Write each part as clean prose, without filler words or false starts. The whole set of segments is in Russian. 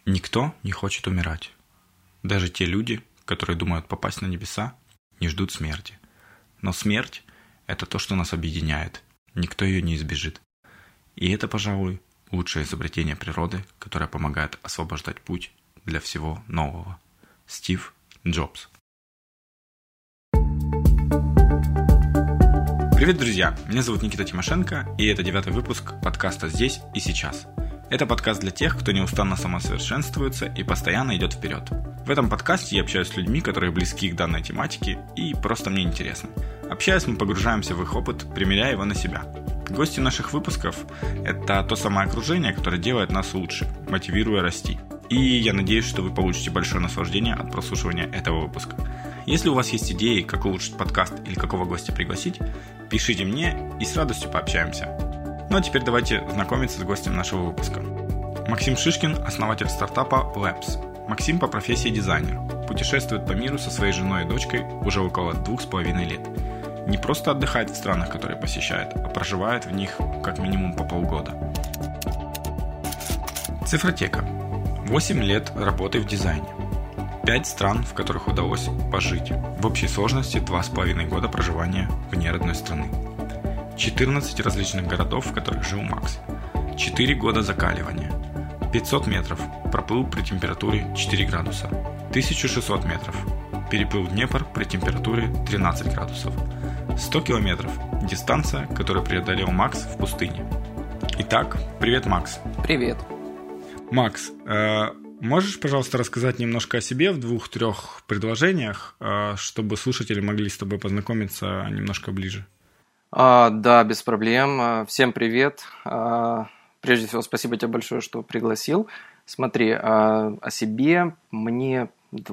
Никто не хочет умирать. Даже те люди, которые думают попасть на небеса, не ждут смерти. Но смерть – это то, что нас объединяет. Никто ее не избежит. И это, пожалуй, лучшее изобретение природы, которое помогает освобождать путь для всего нового. Стив Джобс. Привет, друзья! Меня зовут Никита Тимошенко, и это 9-й выпуск подкаста «Здесь и сейчас». Это подкаст для тех, кто неустанно самосовершенствуется и постоянно идет вперед. В этом подкасте я общаюсь с людьми, которые близки к данной тематике, и просто мне интересно. Общаясь, мы погружаемся в их опыт, примеряя его на себя. Гости наших выпусков – это то самое окружение, которое делает нас лучше, мотивируя расти. И я надеюсь, что вы получите большое наслаждение от прослушивания этого выпуска. Если у вас есть идеи, как улучшить подкаст или какого гостя пригласить, пишите мне и с радостью пообщаемся. Ну а теперь давайте знакомиться с гостем нашего выпуска. Максим Шишкин – основатель стартапа Labs. Максим по профессии дизайнер. Путешествует по миру со своей женой и дочкой уже около 2,5 лет. Не просто отдыхает в странах, которые посещает, а проживает в них как минимум по полгода. Цифротека. 8 лет работы в дизайне. 5 стран, в которых удалось пожить. В общей сложности 2,5 года проживания вне родной страны. 14 различных городов, в которых жил Макс. 4 года закаливания. 500 метров. Проплыл при температуре 4 градуса. 1600 метров. Переплыл Днепр при температуре 13 градусов. 100 километров. Дистанция, которую преодолел Макс в пустыне. Итак, привет, Макс. Привет. Макс, можешь, пожалуйста, рассказать немножко о себе в 2-3 предложениях, чтобы слушатели могли с тобой познакомиться немножко ближе? Да, без проблем. Всем привет. Прежде всего, спасибо тебе большое, что пригласил. Смотри, о себе. Мне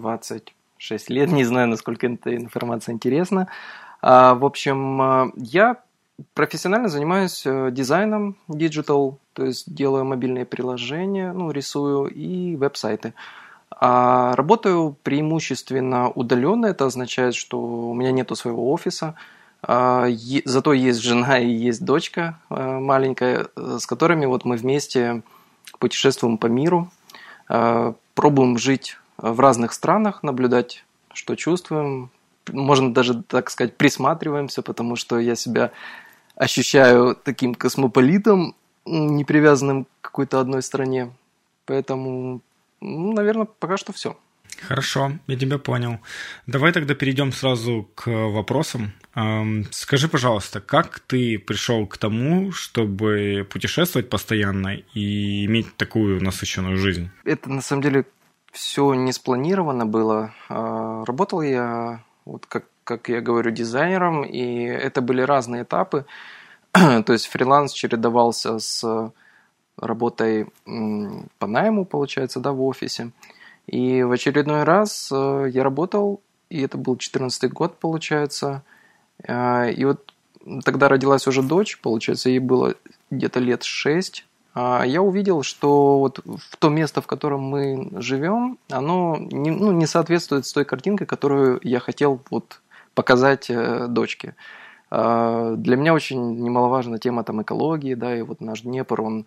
26 лет, не знаю, насколько эта информация интересна. В общем, я профессионально занимаюсь дизайном диджитал, то есть делаю мобильные приложения, рисую и веб-сайты. Работаю преимущественно удаленно, это означает, что у меня нету своего офиса. Зато есть жена и есть дочка маленькая, с которыми мы вместе путешествуем по миру, пробуем жить в разных странах, наблюдать, что чувствуем. Можно даже, так сказать, присматриваемся, потому что я себя ощущаю таким космополитом, не привязанным к какой-то одной стране. Поэтому, наверное, пока что все. Хорошо, я тебя понял. Давай тогда перейдем сразу к вопросам. Скажи, пожалуйста, как ты пришел к тому, чтобы путешествовать постоянно и иметь такую насыщенную жизнь? Это, на самом деле, все не спланировано было. Работал я, как я говорю, дизайнером, и это были разные этапы. То есть фриланс чередовался с работой по найму, получается, в офисе. И в очередной раз я работал, и это был 14-й год, получается. И тогда родилась уже дочь, получается, ей было где-то лет 6. Я увидел, что в то место, в котором мы живем, оно не соответствует с той картинкой, которую я хотел показать дочке. Для меня очень немаловажна тема экологии, да, и наш Днепр, он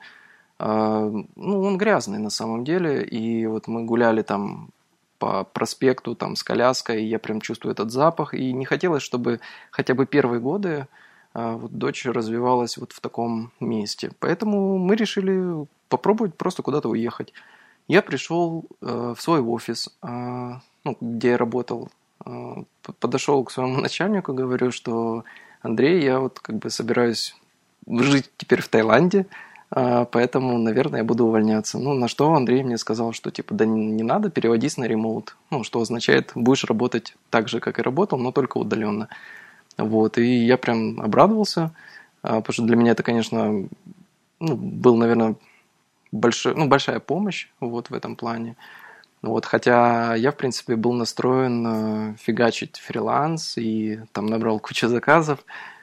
грязный на самом деле, и мы гуляли там по проспекту с коляской, и я прям чувствую этот запах, и не хотелось, чтобы хотя бы первые годы дочь развивалась в таком месте. Поэтому мы решили попробовать просто куда-то уехать. Я пришел в свой офис, где я работал, подошел к своему начальнику, говорю, что Андрей, я собираюсь жить теперь в Таиланде, поэтому, наверное, я буду увольняться. На что Андрей мне сказал, что да не надо, переводись на ремоут. Что означает, будешь работать так же, как и работал, но только удаленно. И я прям обрадовался, потому что для меня это, конечно, был, наверное, большая помощь в этом плане. Хотя я, в принципе, был настроен фигачить фриланс и там набрал кучу заказов.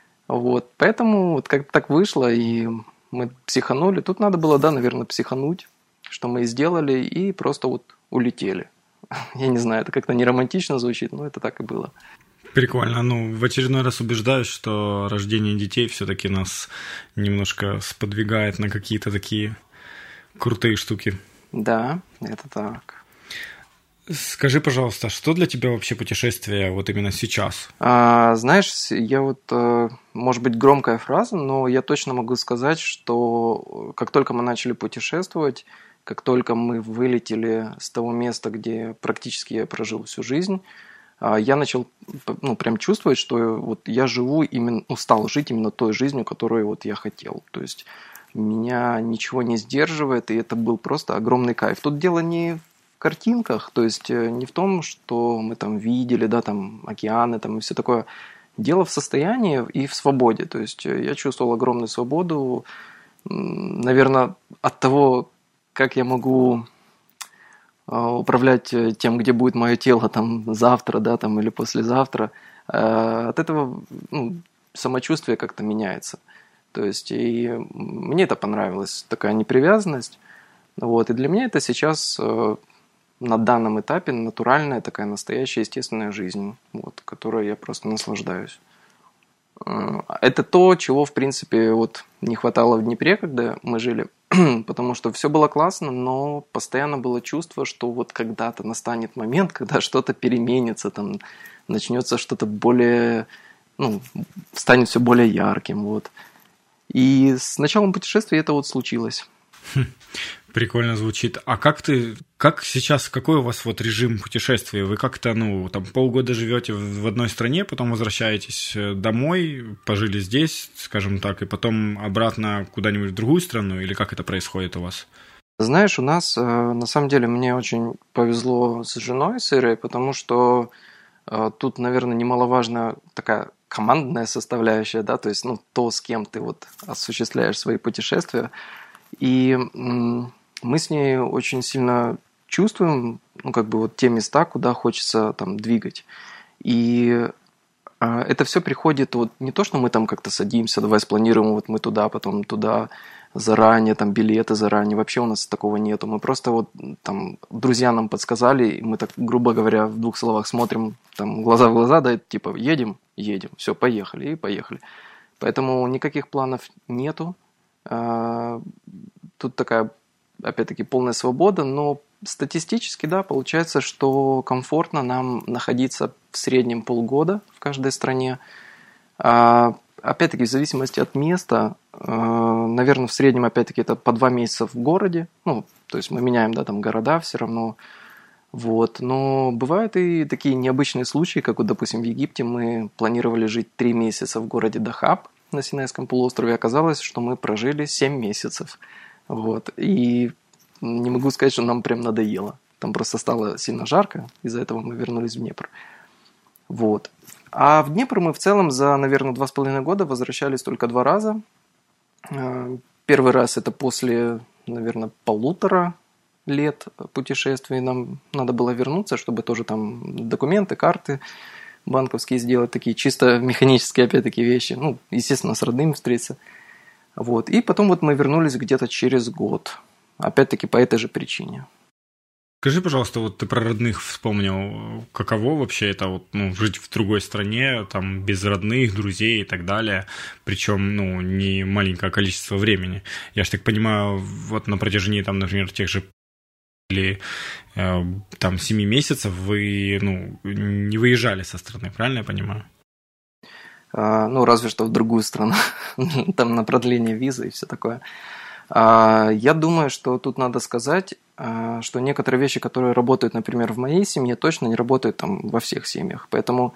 Поэтому как-то так вышло, и мы психанули. Тут надо было, наверное, психануть, что мы и сделали, и просто улетели. Я не знаю, это как-то не романтично звучит, но это так и было. Прикольно. В очередной раз убеждаюсь, что рождение детей все-таки нас немножко сподвигает на какие-то такие крутые штуки. Да, это так. Скажи, пожалуйста, что для тебя вообще путешествие вот именно сейчас? Знаешь, я вот, может быть, громкая фраза, но я точно могу сказать, что как только мы начали путешествовать, как только мы вылетели с того места, где практически я прожил всю жизнь, я начал, ну, прям чувствовать, что вот я живу именно, ну, стал жить именно той жизнью, которую вот я хотел. То есть меня ничего не сдерживает, и это был просто огромный кайф. Тут дело не в картинках, то есть не в том, что мы там видели, да, там океаны, там и все такое. Дело в состоянии и в свободе. То есть я чувствовал огромную свободу, наверное, от того, как я могу управлять тем, где будет мое тело там завтра, да, там или послезавтра. От этого, ну, самочувствие как-то меняется. То есть и мне это понравилось, такая непривязанность. Вот, и для меня это сейчас на данном этапе натуральная такая настоящая естественная жизнь, вот, которой я просто наслаждаюсь. Это то, чего, в принципе, вот не хватало в Днепре, когда мы жили, потому что все было классно, но постоянно было чувство, что вот когда-то настанет момент, когда что-то переменится, там начнется что-то более, ну, станет все более ярким, вот. И с началом путешествия это вот случилось. Прикольно звучит. А как сейчас, какой у вас вот режим путешествия? Вы как-то, ну, там полгода живете в одной стране, потом возвращаетесь домой, пожили здесь, скажем так, и потом обратно куда-нибудь в другую страну, или как это происходит у вас? Знаешь, у нас, на самом деле, мне очень повезло с женой, с Ирой, потому что тут, наверное, немаловажна такая командная составляющая, да, то есть, ну, то, с кем ты вот осуществляешь свои путешествия. И мы с ней очень сильно чувствуем, ну, как бы вот те места, куда хочется там двигать. И это все приходит вот не то, что мы там как-то садимся, давай спланируем, вот мы туда, потом туда, заранее, там билеты заранее. Вообще у нас такого нету. Мы просто вот там друзья нам подсказали, и мы так, грубо говоря, в 2 словах смотрим там глаза в глаза, да, типа едем, все, поехали, и поехали. Поэтому никаких планов нету. Тут такая, опять-таки, полная свобода, но статистически, да, получается, что комфортно нам находиться в среднем полгода в каждой стране. Опять-таки, в зависимости от места, наверное, в среднем, опять-таки, это по 2 месяца в городе. Ну, то есть мы меняем, да, там города все равно. Вот. Но бывают и такие необычные случаи, как вот, допустим, в Египте мы планировали жить 3 месяца в городе Дахаб на Синайском полуострове. Оказалось, что мы прожили 7 месяцев. Вот. И не могу сказать, что нам прям надоело. Там просто стало сильно жарко, из-за этого мы вернулись в Днепр. Вот. А в Днепр мы в целом за, наверное, 2,5 года возвращались только 2 раза. Первый раз это после, наверное, 1,5 лет путешествий. Нам надо было вернуться, чтобы тоже там документы, карты банковские сделать, такие чисто механические, опять-таки, вещи. Ну, естественно, с родными встретиться. Вот. И потом вот мы вернулись где-то через год. Опять-таки по этой же причине. Скажи, пожалуйста, вот ты про родных вспомнил, каково вообще это вот, ну, жить в другой стране, там, без родных, друзей и так далее, причем, ну, не маленькое количество времени. Я ж так понимаю, вот на протяжении, там, например, тех же или там 7 месяцев вы, ну, не выезжали со страны, правильно я понимаю? Ну, разве что в другую страну, там на продление визы и все такое. Я думаю, что тут надо сказать, что некоторые вещи, которые работают, например, в моей семье, точно не работают там во всех семьях. Поэтому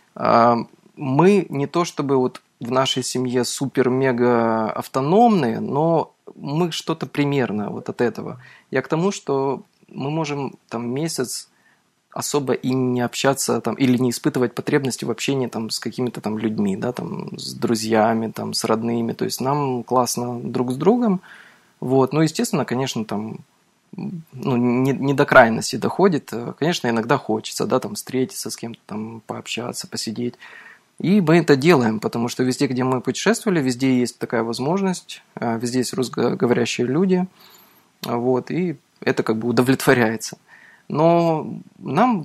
мы не то чтобы вот в нашей семье супер-мега автономные, но мы что-то примерно вот от этого. Я к тому, что мы можем там месяц особо и не общаться там, или не испытывать потребности в общении там, с какими-то там людьми, да, там, с друзьями, там, с родными. То есть нам классно друг с другом. Вот. Ну, естественно, конечно, там, ну, не до крайности доходит. Конечно, иногда хочется, да, там, встретиться с кем-то, там, пообщаться, посидеть. И мы это делаем, потому что везде, где мы путешествовали, везде есть такая возможность, везде есть русскоговорящие люди, вот, и это как бы удовлетворяется. Но нам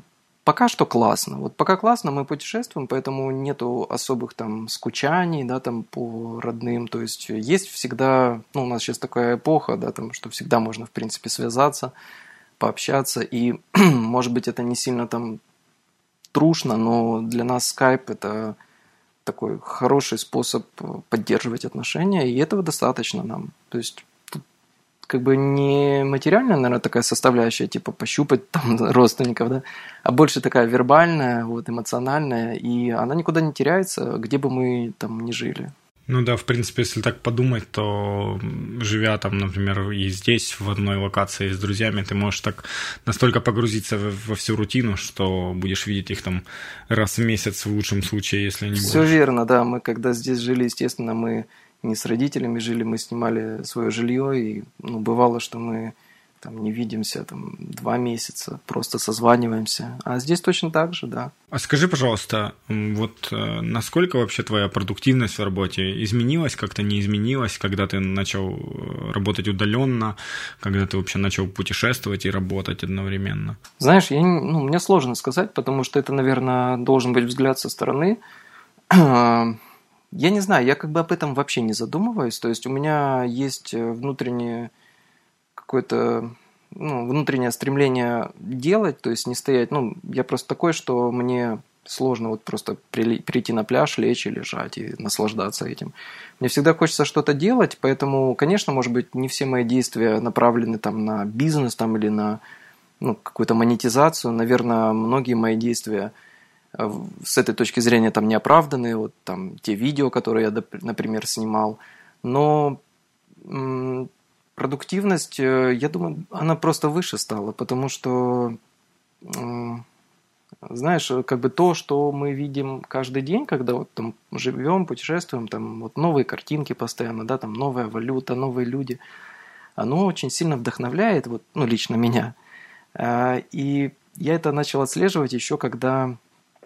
пока что классно. Вот пока классно, мы путешествуем, поэтому нету особых там скучаний, да, там по родным. То есть есть всегда, ну, у нас сейчас такая эпоха, да, там, что всегда можно, в принципе, связаться, пообщаться. И, может быть, это не сильно там трушно, но для нас Skype это такой хороший способ поддерживать отношения, и этого достаточно нам. То есть тут как бы не материальная, наверное, такая составляющая, типа пощупать там родственников, да, а больше такая вербальная, вот, эмоциональная, и она никуда не теряется, где бы мы там ни жили. Ну да, в принципе, если так подумать, то живя там, например, и здесь, в одной локации с друзьями, ты можешь так настолько погрузиться во всю рутину, что будешь видеть их там раз в месяц в лучшем случае, если не больше. Все верно, да. Мы когда здесь жили, естественно, мы не с родителями жили, мы снимали свое жилье, и ну, бывало, что мы там не видимся там 2 месяца, просто созваниваемся. А здесь точно так же, да. А скажи, пожалуйста, вот насколько вообще твоя продуктивность в работе изменилась, как-то не изменилась, когда ты начал работать удаленно, когда ты вообще начал путешествовать и работать одновременно? Знаешь, мне сложно сказать, потому что это, наверное, должен быть взгляд со стороны. Я не знаю, я как бы об этом вообще не задумываюсь. То есть у меня есть внутреннее стремление делать, то есть не стоять. Ну, я просто такой, что мне сложно вот просто прийти на пляж, лечь и лежать и наслаждаться этим. Мне всегда хочется что-то делать, поэтому, конечно, может быть, не все мои действия направлены там на бизнес там, или на какую-то монетизацию. Наверное, многие мои действия с этой точки зрения там не оправданы. Вот там те видео, которые я, например, снимал. Но продуктивность, я думаю, она просто выше стала, потому что, знаешь, как бы то, что мы видим каждый день, когда вот там живем, путешествуем, там вот новые картинки постоянно, да, там новая валюта, новые люди, оно очень сильно вдохновляет, вот, ну, лично меня. И я это начал отслеживать еще, когда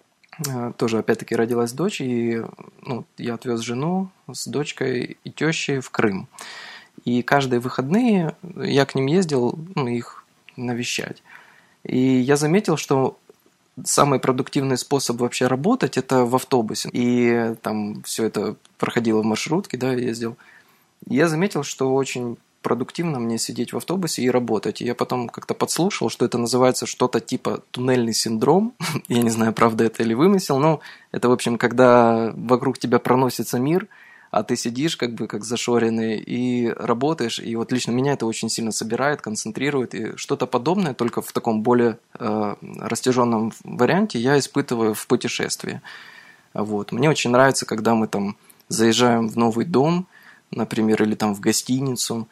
тоже, опять-таки, родилась дочь, и я отвез жену с дочкой и тещей в Крым. И каждые выходные я к ним ездил, их навещать. И я заметил, что самый продуктивный способ вообще работать – это в автобусе. И там все это проходило в маршрутке, да, я ездил. И я заметил, что очень продуктивно мне сидеть в автобусе и работать. И я потом как-то подслушал, что это называется что-то типа туннельный синдром. Я не знаю, правда это или вымысел, но это, в общем, когда вокруг тебя проносится мир, а ты сидишь как бы как зашоренный и работаешь, и вот лично меня это очень сильно собирает, концентрирует, и что-то подобное, только в таком более растяженном варианте я испытываю в путешествии. Вот. Мне очень нравится, когда мы там заезжаем в новый дом, например, или там в гостиницу,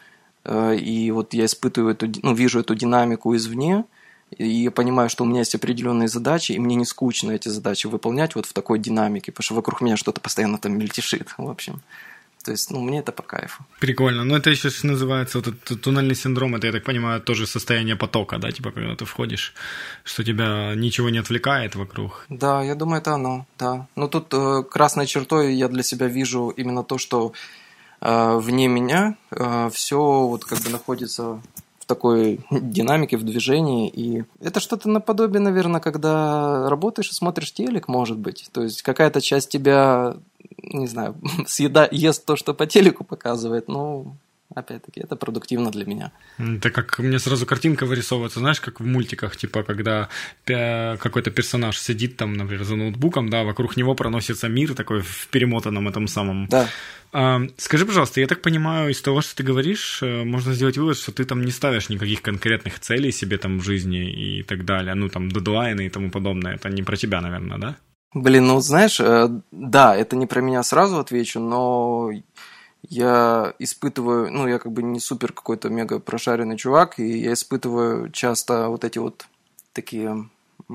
и вот я испытываю вижу эту динамику извне, и я понимаю, что у меня есть определенные задачи, и мне не скучно эти задачи выполнять вот в такой динамике, потому что вокруг меня что-то постоянно там мельтешит, в общем. То есть, мне это по кайфу. Прикольно. Но это еще называется вот этот туннельный синдром, это, я так понимаю, тоже состояние потока, да, типа, когда ты входишь, что тебя ничего не отвлекает вокруг. Да, я думаю, это оно, да. Но тут красной чертой я для себя вижу именно то, что вне меня все вот как бы находится в такой динамике, в движении, и это что-то наподобие, наверное, когда работаешь и смотришь телек, может быть, то есть какая-то часть тебя, не знаю, ест то, что по телеку показывает, но опять-таки это продуктивно для меня. Это как мне сразу картинка вырисовывается, знаешь, как в мультиках, типа, когда какой-то персонаж сидит там, например, за ноутбуком, да, вокруг него проносится мир такой в перемотанном этом самом. Да. Скажи, пожалуйста, я так понимаю, из того, что ты говоришь, можно сделать вывод, что ты там не ставишь никаких конкретных целей себе там в жизни и так далее, там, дедлайны и тому подобное. Это не про тебя, наверное, да? Блин, знаешь, да, это не про меня, сразу отвечу, но я испытываю, я как бы не супер какой-то мега прошаренный чувак, и я испытываю часто вот эти вот такие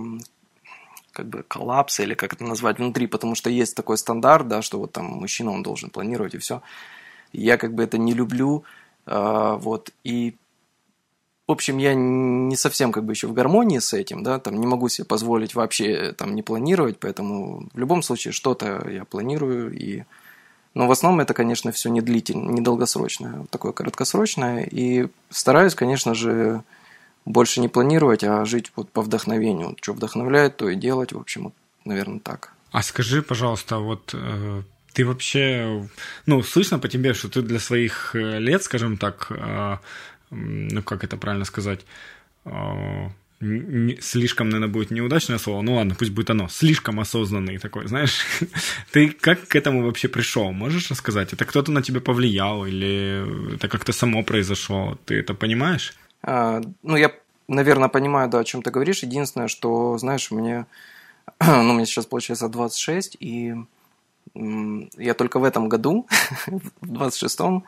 как бы коллапсы, или как это назвать, внутри, потому что есть такой стандарт, да, что вот там мужчина, он должен планировать и все. Я как бы это не люблю, вот, и в общем, я не совсем как бы еще в гармонии с этим, да, там не могу себе позволить вообще там не планировать, поэтому в любом случае что-то я планирую, но в основном это, конечно, все не длительное, не долгосрочное, такое короткосрочное, и стараюсь, конечно же, больше не планировать, а жить вот по вдохновению. Вот что вдохновляет, то и делать. В общем, вот, наверное, так. А скажи, пожалуйста, вот ты вообще, ну, слышно по тебе, что ты для своих лет, скажем так, ну, как это правильно сказать, слишком, наверное, будет неудачное слово, ну ладно, пусть будет оно, слишком осознанный такой, знаешь. Ты как к этому вообще пришел? Можешь рассказать? Это кто-то на тебя повлиял или это как-то само произошло? Ты это понимаешь? Ну, я, наверное, понимаю, да, о чем ты говоришь. Единственное, что, знаешь, мне сейчас, получается, 26, и я только в этом году, в 26-м,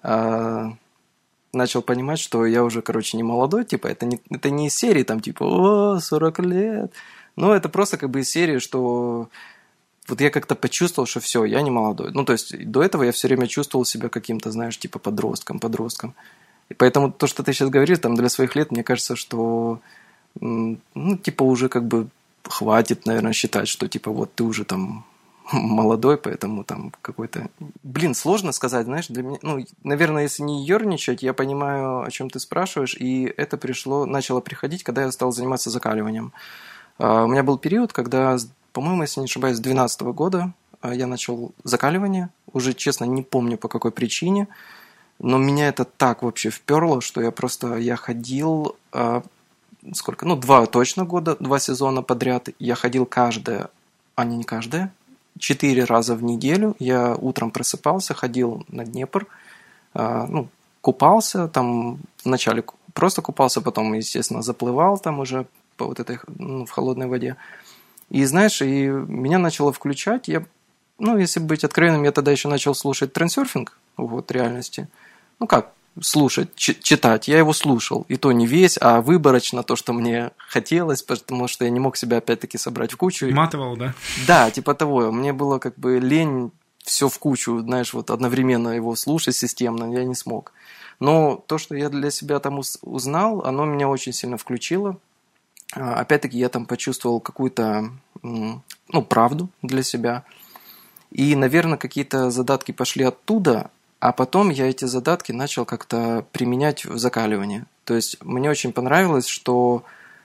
начал понимать, что я уже, короче, не молодой, типа, это не из серии, там, типа, о, 40 лет. Но это просто как бы из серии, что вот я как-то почувствовал, что все, я не молодой. Ну, то есть, до этого я все время чувствовал себя каким-то, знаешь, типа, подростком. И поэтому то, что ты сейчас говоришь, там, для своих лет, мне кажется, что, ну, типа, уже как бы хватит, наверное, считать, что, типа, вот ты уже там молодой, поэтому там какой-то... Блин, сложно сказать, знаешь, для меня... Ну, наверное, если не ерничать, я понимаю, о чем ты спрашиваешь, и это начало приходить, когда я стал заниматься закаливанием. У меня был период, когда, по-моему, если не ошибаюсь, с 2012 года я начал закаливание. Уже, честно, не помню, по какой причине, но меня это так вообще вперло, что я ходил... Сколько? Ну, 2 точно года, 2 сезона подряд. Я ходил не каждое, 4 раза в неделю. Я утром просыпался, ходил на Днепр, ну, купался, там вначале просто купался, потом, естественно, заплывал там уже по вот этой, ну, в холодной воде. И, знаешь, и меня начало включать. Ну, если быть откровенным, я тогда еще начал слушать трансерфинг, вот, реальности. Ну, как слушать, читать. Я его слушал. И то не весь, а выборочно то, что мне хотелось, потому что я не мог себя опять-таки собрать в кучу. Матывал, да? Да, типа того. Мне было как бы лень все в кучу, знаешь, вот одновременно его слушать системно, я не смог. Но то, что я для себя там узнал, оно меня очень сильно включило. Опять-таки я там почувствовал какую-то, ну, правду для себя. И, наверное, какие-то задатки пошли оттуда, а потом я эти задатки начал как-то применять в закаливании. То есть мне очень понравилось, что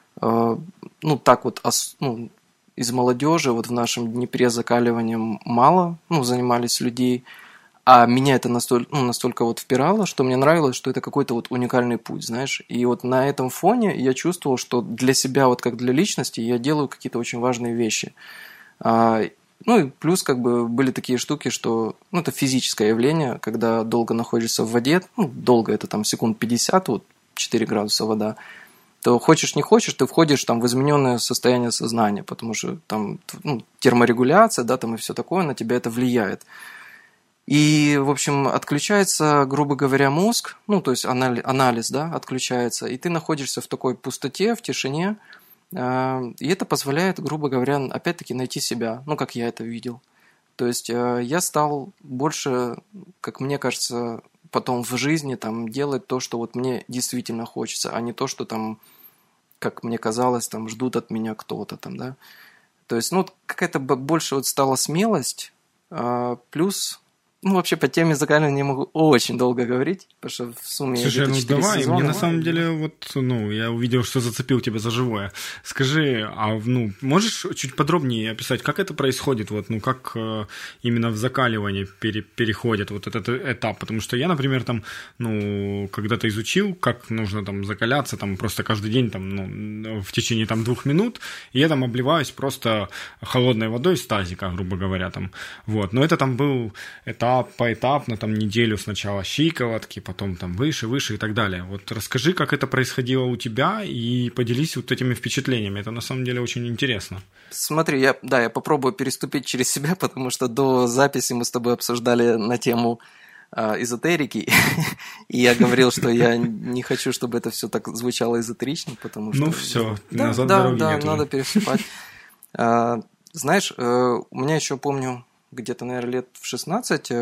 ну, так вот, ну, из молодежи вот в нашем Днепре закаливанием мало, ну, занимались людей, а меня это настолько вот впирало, что мне нравилось, что это какой-то вот уникальный путь, знаешь. И вот на этом фоне я чувствовал, что для себя, вот как для личности, я делаю какие-то очень важные вещи. Ну и плюс как бы были такие штуки, что, ну, это физическое явление, когда долго находишься в воде, ну, долго это там секунд 50, вот 4 градуса вода, то хочешь не хочешь, ты входишь там в измененное состояние сознания, потому что там, ну, терморегуляция, да, там и все такое, на тебя это влияет. И, в общем, отключается, грубо говоря, мозг, ну, то есть анализ, да, отключается, и ты находишься в такой пустоте, в тишине, и это позволяет, грубо говоря, опять-таки найти себя, ну, как я это видел. То есть я стал больше, как мне кажется, потом в жизни там делать то, что вот мне действительно хочется, а не то, что там, как мне казалось, там ждут от меня кто-то там, да. То есть, ну, какая-то больше вот стала смелость, плюс... Ну, вообще, по теме закаливания я могу очень долго говорить, потому что в сумме... Слушай, ну давай, сезона. Мне на самом деле вот, ну, я увидел, что зацепил тебя за живое. Скажи, ну, можешь чуть подробнее описать, как это происходит, вот, ну, как именно в закаливании переходит вот этот этап? Потому что я, например, там, ну, когда-то изучил, как нужно там закаляться, там, просто каждый день, там, ну, в течение там 2 минут, и я там обливаюсь просто холодной водой из тазика, грубо говоря, там, вот. Но это там был этап поэтапно, там неделю сначала щиколотки, потом там выше и так далее. Вот расскажи, как это происходило у тебя, и поделись вот этими впечатлениями. Это на самом деле очень интересно. Смотри, я попробую переступить через себя, потому что до записи мы с тобой обсуждали на тему эзотерики, и я говорил, что я не хочу, чтобы это все так звучало эзотерично, потому что... Ну все, назад дороги нет. Да, надо переступать. Знаешь, у меня еще, помню, где-то, наверное, лет в 16,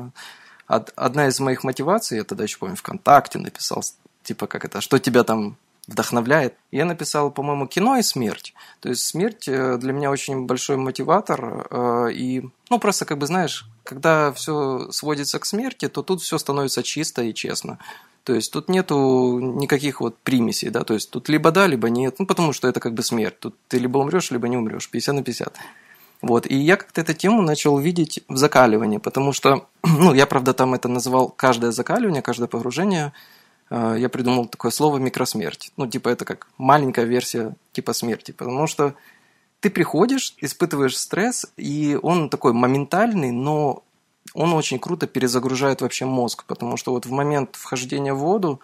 одна из моих мотиваций, я тогда еще помню, ВКонтакте написал, типа, как это, что тебя там вдохновляет. Я написал, по-моему, кино и смерть. То есть смерть для меня очень большой мотиватор, и, ну, просто, как бы, знаешь, когда все сводится к смерти, то тут все становится чисто и честно. То есть тут нету никаких вот примесей, да, то есть тут либо да, либо нет, ну, потому что это как бы смерть. Тут ты либо умрешь, либо не умрешь, 50/50. Вот, и я как-то эту тему начал видеть в закаливании, потому что, ну, я, правда, там это называл каждое закаливание, каждое погружение, я придумал такое слово микросмерть. Ну, типа, это как маленькая версия типа смерти, потому что ты приходишь, испытываешь стресс, и он такой моментальный, но он очень круто перезагружает вообще мозг, потому что вот в момент вхождения в воду,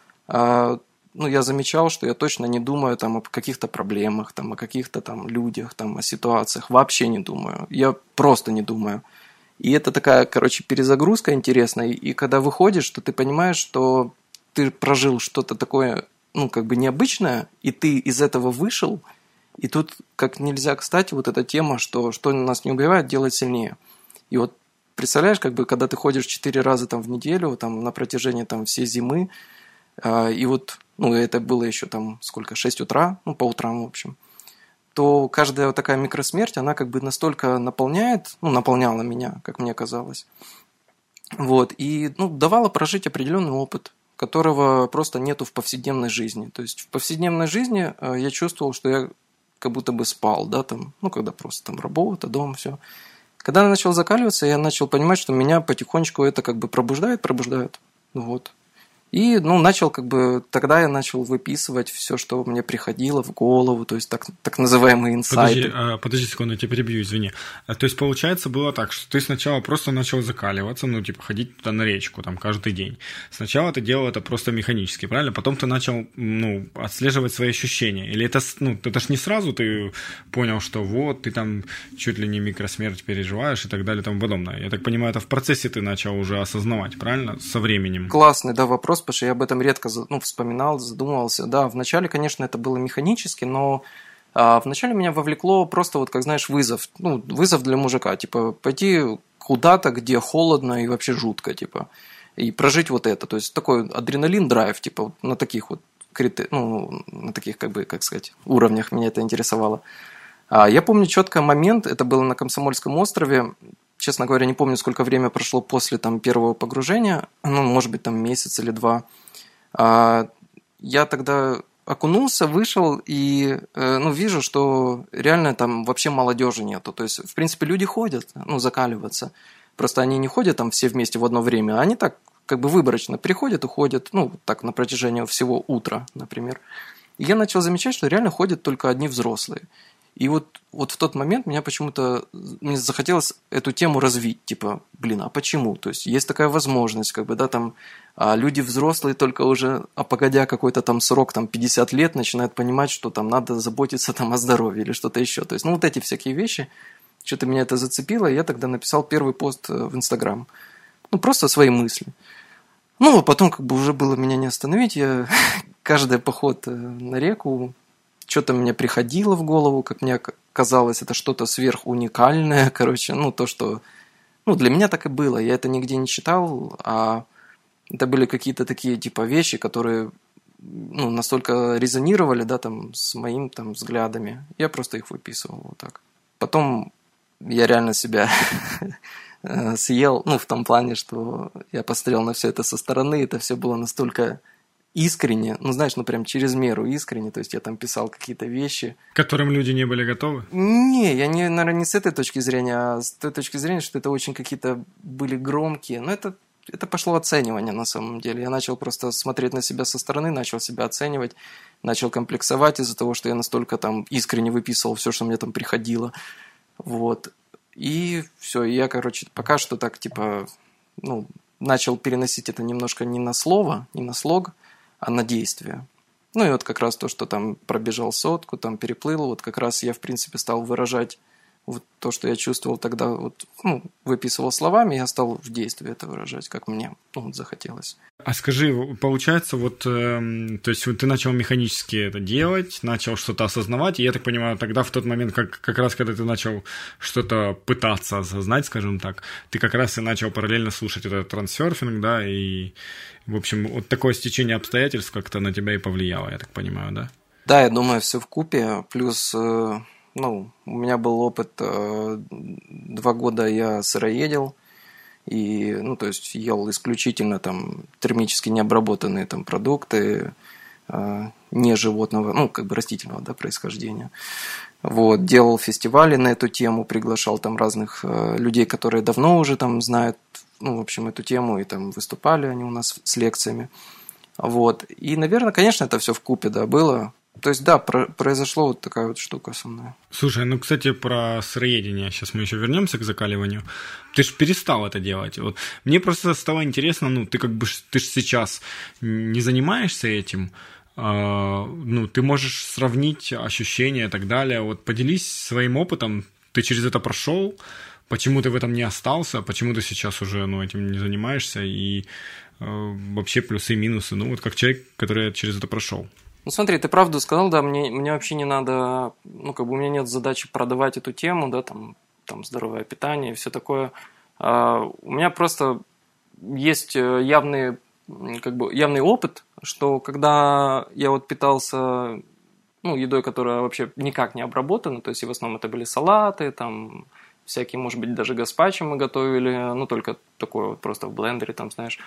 ну, я замечал, что я точно не думаю там о каких-то проблемах, там, о каких-то там людях, там, о ситуациях, вообще не думаю, я просто не думаю. И это такая, короче, перезагрузка интересная, и когда выходишь, то ты понимаешь, что ты прожил что-то такое, ну, как бы необычное, и ты из этого вышел, и тут, как нельзя кстати, вот эта тема, что нас не убивает, делает сильнее. И вот представляешь, как бы, когда ты ходишь 4 раза там в неделю, там, на протяжении там всей зимы, и вот, ну, это было еще там, сколько, 6 утра, ну, по утрам, в общем, то каждая вот такая микросмерть, она как бы настолько наполняет, ну, наполняла меня, как мне казалось, вот, и, ну, давала прожить определенный опыт, которого просто нету в повседневной жизни. То есть в повседневной жизни я чувствовал, что я как будто бы спал, да, там, ну, когда просто там работа, дом, все. Когда я начал закаливаться, я начал понимать, что меня потихонечку это как бы пробуждает, вот. И, ну, начал как бы, тогда я начал выписывать все, что мне приходило в голову, то есть так называемые инсайты. Подожди секунду, я тебя перебью, извини. То есть, получается, было так, что ты сначала просто начал закаливаться, ну, типа, ходить туда на речку, там, каждый день. Сначала ты делал это просто механически, правильно? Потом ты начал, ну, отслеживать свои ощущения. Или это, ну, это ж не сразу ты понял, что вот, ты там чуть ли не микросмерть переживаешь и так далее и тому подобное. Я так понимаю, это в процессе ты начал уже осознавать, правильно? Со временем. Классный, да, вопрос, потому что я об этом редко вспоминал, задумывался. Да, вначале, конечно, это было механически, но вначале меня вовлекло просто, вот как знаешь, вызов. Ну, вызов для мужика, типа, пойти куда-то, где холодно и вообще жутко, типа, и прожить вот это. То есть такой адреналин-драйв, типа, вот на таких вот, ну, на таких, как бы, как сказать, уровнях меня это интересовало. Я помню четко момент, это было на Комсомольском острове. Честно говоря, не помню, сколько времени прошло после там, первого погружения, ну, может быть, там месяц или 2. Я тогда окунулся, вышел и, ну, вижу, что реально там вообще молодежи нету. То есть, в принципе, люди ходят, ну, закаливаться. Просто они не ходят там все вместе в одно время, а они так как бы выборочно приходят, уходят, ну, так на протяжении всего утра, например. И я начал замечать, что реально ходят только одни взрослые. И вот в тот момент мне захотелось эту тему развить, типа, блин, а почему? То есть есть такая возможность, как бы, да, там люди взрослые только уже, погодя какой-то там срок, там 50 лет, начинают понимать, что там надо заботиться там о здоровье или что-то еще. То есть, ну, вот эти всякие вещи, что-то меня это зацепило, и я тогда написал первый пост в Инстаграм. Ну, просто свои мысли. Ну, а потом как бы уже было меня не остановить, я каждый поход на реку, что-то мне приходило в голову, как мне казалось, это что-то сверхуникальное, короче, ну, то, что, ну, для меня так и было, я это нигде не читал, а это были какие-то такие, типа, вещи, которые, ну, настолько резонировали, да, там, с моими, там, взглядами, я просто их выписывал вот так. Потом я реально себя съел, ну, в том плане, что я посмотрел на все это со стороны, это все было настолько искренне, ну, знаешь, ну, прям через меру искренне, то есть я там писал какие-то вещи. К которым люди не были готовы? Не, я, наверное, не с этой точки зрения, а с той точки зрения, что это очень какие-то были громкие, но это пошло оценивание на самом деле. Я начал просто смотреть на себя со стороны, начал себя оценивать, начал комплексовать из-за того, что я настолько там искренне выписывал все, что мне там приходило, вот. И все, я, короче, пока что так, типа, ну, начал переносить это немножко не на слово, не на слог, а на действие. Ну и вот как раз то, что там пробежал сотку, там переплыл, вот как раз я, в принципе, стал выражать вот то, что я чувствовал тогда, вот, ну, выписывал словами, я стал в действии это выражать, как мне вот, захотелось. А скажи, получается, вот, то есть вот ты начал механически это делать, начал что-то осознавать, и я так понимаю, тогда в тот момент, как раз когда ты начал что-то пытаться осознать, скажем так, ты как раз и начал параллельно слушать этот трансерфинг, да, и, в общем, вот такое стечение обстоятельств как-то на тебя и повлияло, я так понимаю, да? Да, я думаю, все вкупе, плюс... Ну, у меня был опыт, 2 года я сыроедил, И, ну, то есть ел исключительно там термически необработанные там продукты, не животного, ну, как бы растительного, да, происхождения. Вот, делал фестивали на эту тему, приглашал там разных людей, которые давно уже там знают, ну, в общем, эту тему, и там выступали они у нас с лекциями. Вот, и, наверное, конечно, это все вкупе, да, было. То есть, да, произошла вот такая вот штука со мной. Слушай, ну, кстати, про сыроедение, сейчас мы еще вернемся к закаливанию. Ты же перестал это делать. Вот. Мне просто стало интересно, ну, ты же сейчас не занимаешься этим, ну, ты можешь сравнить ощущения и так далее. Вот поделись своим опытом, ты через это прошел, почему ты в этом не остался, почему ты сейчас уже, ну, этим не занимаешься, и вообще плюсы и минусы, ну, вот как человек, который через это прошел. Ну, смотри, ты правду сказал, да, мне вообще не надо, ну, как бы у меня нет задачи продавать эту тему, да, там здоровое питание и все такое. У меня просто есть явный опыт, что когда я вот питался, ну, едой, которая вообще никак не обработана, то есть и в основном это были салаты, там, всякие, может быть, даже гаспачо мы готовили, ну, только такое вот просто в блендере, там, знаешь.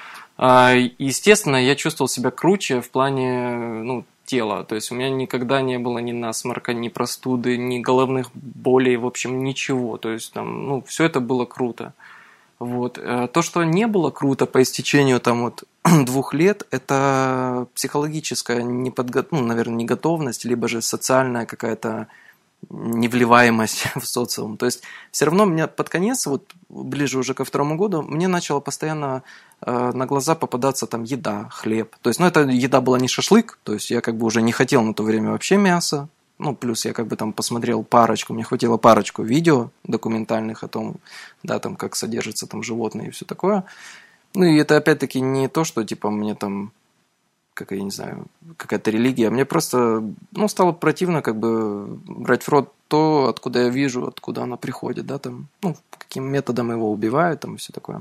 Естественно, я чувствовал себя круче в плане, ну, тела. То есть у меня никогда не было ни насморка, ни простуды, ни головных болей, в общем, ничего. То есть там, ну, все это было круто. Вот. То, что не было круто по истечению там вот 2 лет, это психологическая наверное, неготовность, либо же социальная какая-то невливаемость в социум. То есть все равно мне под конец, вот ближе уже ко 2 году, мне начало постоянно на глаза попадаться там еда, хлеб. То есть, ну, эта еда была не шашлык, то есть я как бы уже не хотел на то время вообще мяса. Ну, плюс я как бы там посмотрел мне хватило парочку видео документальных о том, да, там, как содержатся там животные и все такое. Ну, и это опять-таки не то, что типа мне там, я не знаю, какая-то религия. Мне просто, ну, стало противно как бы брать в рот то, откуда я вижу, откуда она приходит, да, там, ну, каким методом его убивают, там, и все такое.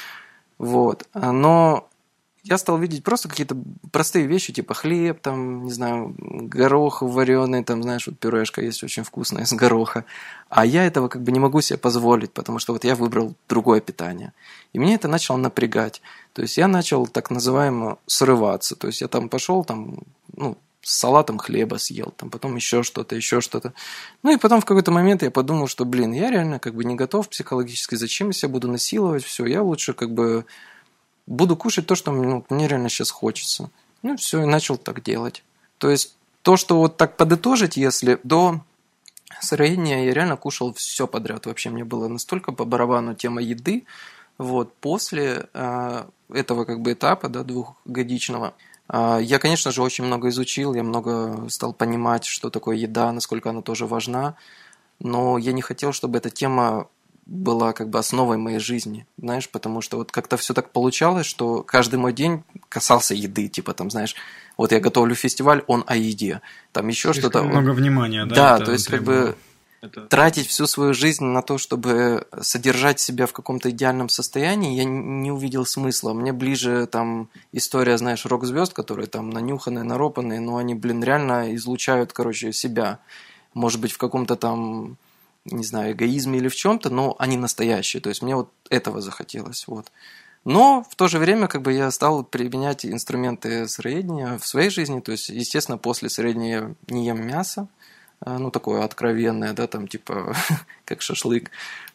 Вот. Но я стал видеть просто какие-то простые вещи, типа хлеб, там, не знаю, горох вареный, там, знаешь, вот пюрешка есть очень вкусная из гороха. А я этого как бы не могу себе позволить, потому что вот я выбрал другое питание. И меня это начало напрягать. То есть я начал так называемо срываться. То есть я там пошел, там, ну, с салатом хлеба съел, там, потом еще что-то. Ну и потом в какой-то момент я подумал, что, я реально как бы не готов психологически, зачем я себя буду насиловать, все, я лучше как бы буду кушать то, что мне реально сейчас хочется. Ну все, и начал так делать. То есть то, что вот так подытожить, если до сыроедения я реально кушал все подряд, вообще мне было настолько по барабану тема еды. Вот, после этого как бы этапа, да, 2-годичного, я, конечно же, очень много изучил, я много стал понимать, что такое еда, насколько она тоже важна, но я не хотел, чтобы эта тема была как бы основой моей жизни, знаешь, потому что вот как-то все так получалось, что каждый мой день касался еды, типа там, знаешь, вот я готовлю фестиваль, он о еде, там еще что-то. Много внимания, да? Да, то есть как бы тратить всю свою жизнь на то, чтобы содержать себя в каком-то идеальном состоянии, я не увидел смысла. Мне ближе там история, знаешь, рок-звезд, которые там нанюханные, наропанные, но они, реально излучают, себя. Может быть, в каком-то там, не знаю, эгоизме или в чем-то, но они настоящие. То есть мне вот этого захотелось. Вот. Но в то же время как бы я стал применять инструменты сыроедения в своей жизни. То есть, естественно, после сыроедения я не ем мясо. Ну, такое откровенное, да, там, типа, как шашлык.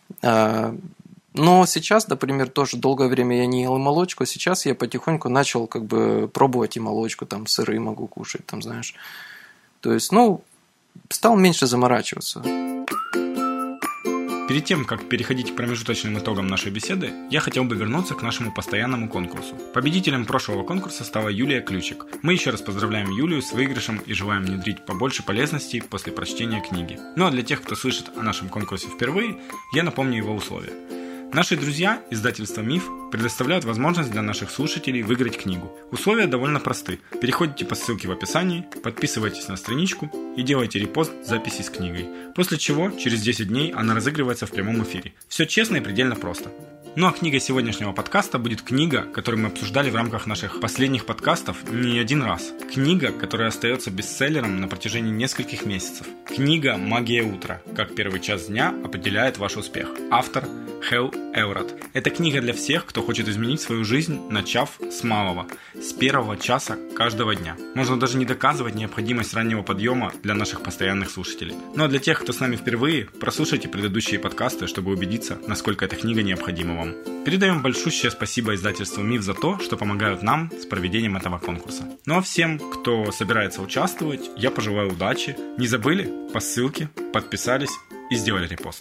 Но сейчас, например, тоже долгое время я не ел молочку, сейчас я потихоньку начал, как бы, пробовать и молочку, там, сыры могу кушать, там, знаешь. То есть, ну, стал меньше заморачиваться. Перед тем, как переходить к промежуточным итогам нашей беседы, я хотел бы вернуться к нашему постоянному конкурсу. Победителем прошлого конкурса стала Юлия Ключик. Мы еще раз поздравляем Юлию с выигрышем и желаем внедрить побольше полезностей после прочтения книги. Ну а для тех, кто слышит о нашем конкурсе впервые, я напомню его условия. Наши друзья, издательство «Миф», предоставляют возможность для наших слушателей выиграть книгу. Условия довольно просты. Переходите по ссылке в описании, подписывайтесь на страничку и делайте репост записи с книгой. После чего через 10 дней она разыгрывается в прямом эфире. Все честно и предельно просто. Ну а книгой сегодняшнего подкаста будет книга, которую мы обсуждали в рамках наших последних подкастов не один раз. Книга, которая остается бестселлером на протяжении нескольких месяцев. Книга «Магия утра. Как первый час дня определяет ваш успех». Автор Хэл Элрод. Это книга для всех, кто хочет изменить свою жизнь, начав с малого, с первого часа каждого дня. Можно даже не доказывать необходимость раннего подъема для наших постоянных слушателей. Ну а для тех, кто с нами впервые, прослушайте предыдущие подкасты, чтобы убедиться, насколько эта книга необходима вам. Передаем большущее спасибо издательству МИФ за то, что помогают нам с проведением этого конкурса. Ну а всем, кто собирается участвовать, я пожелаю удачи. Не забыли? По ссылке подписались и сделали репост.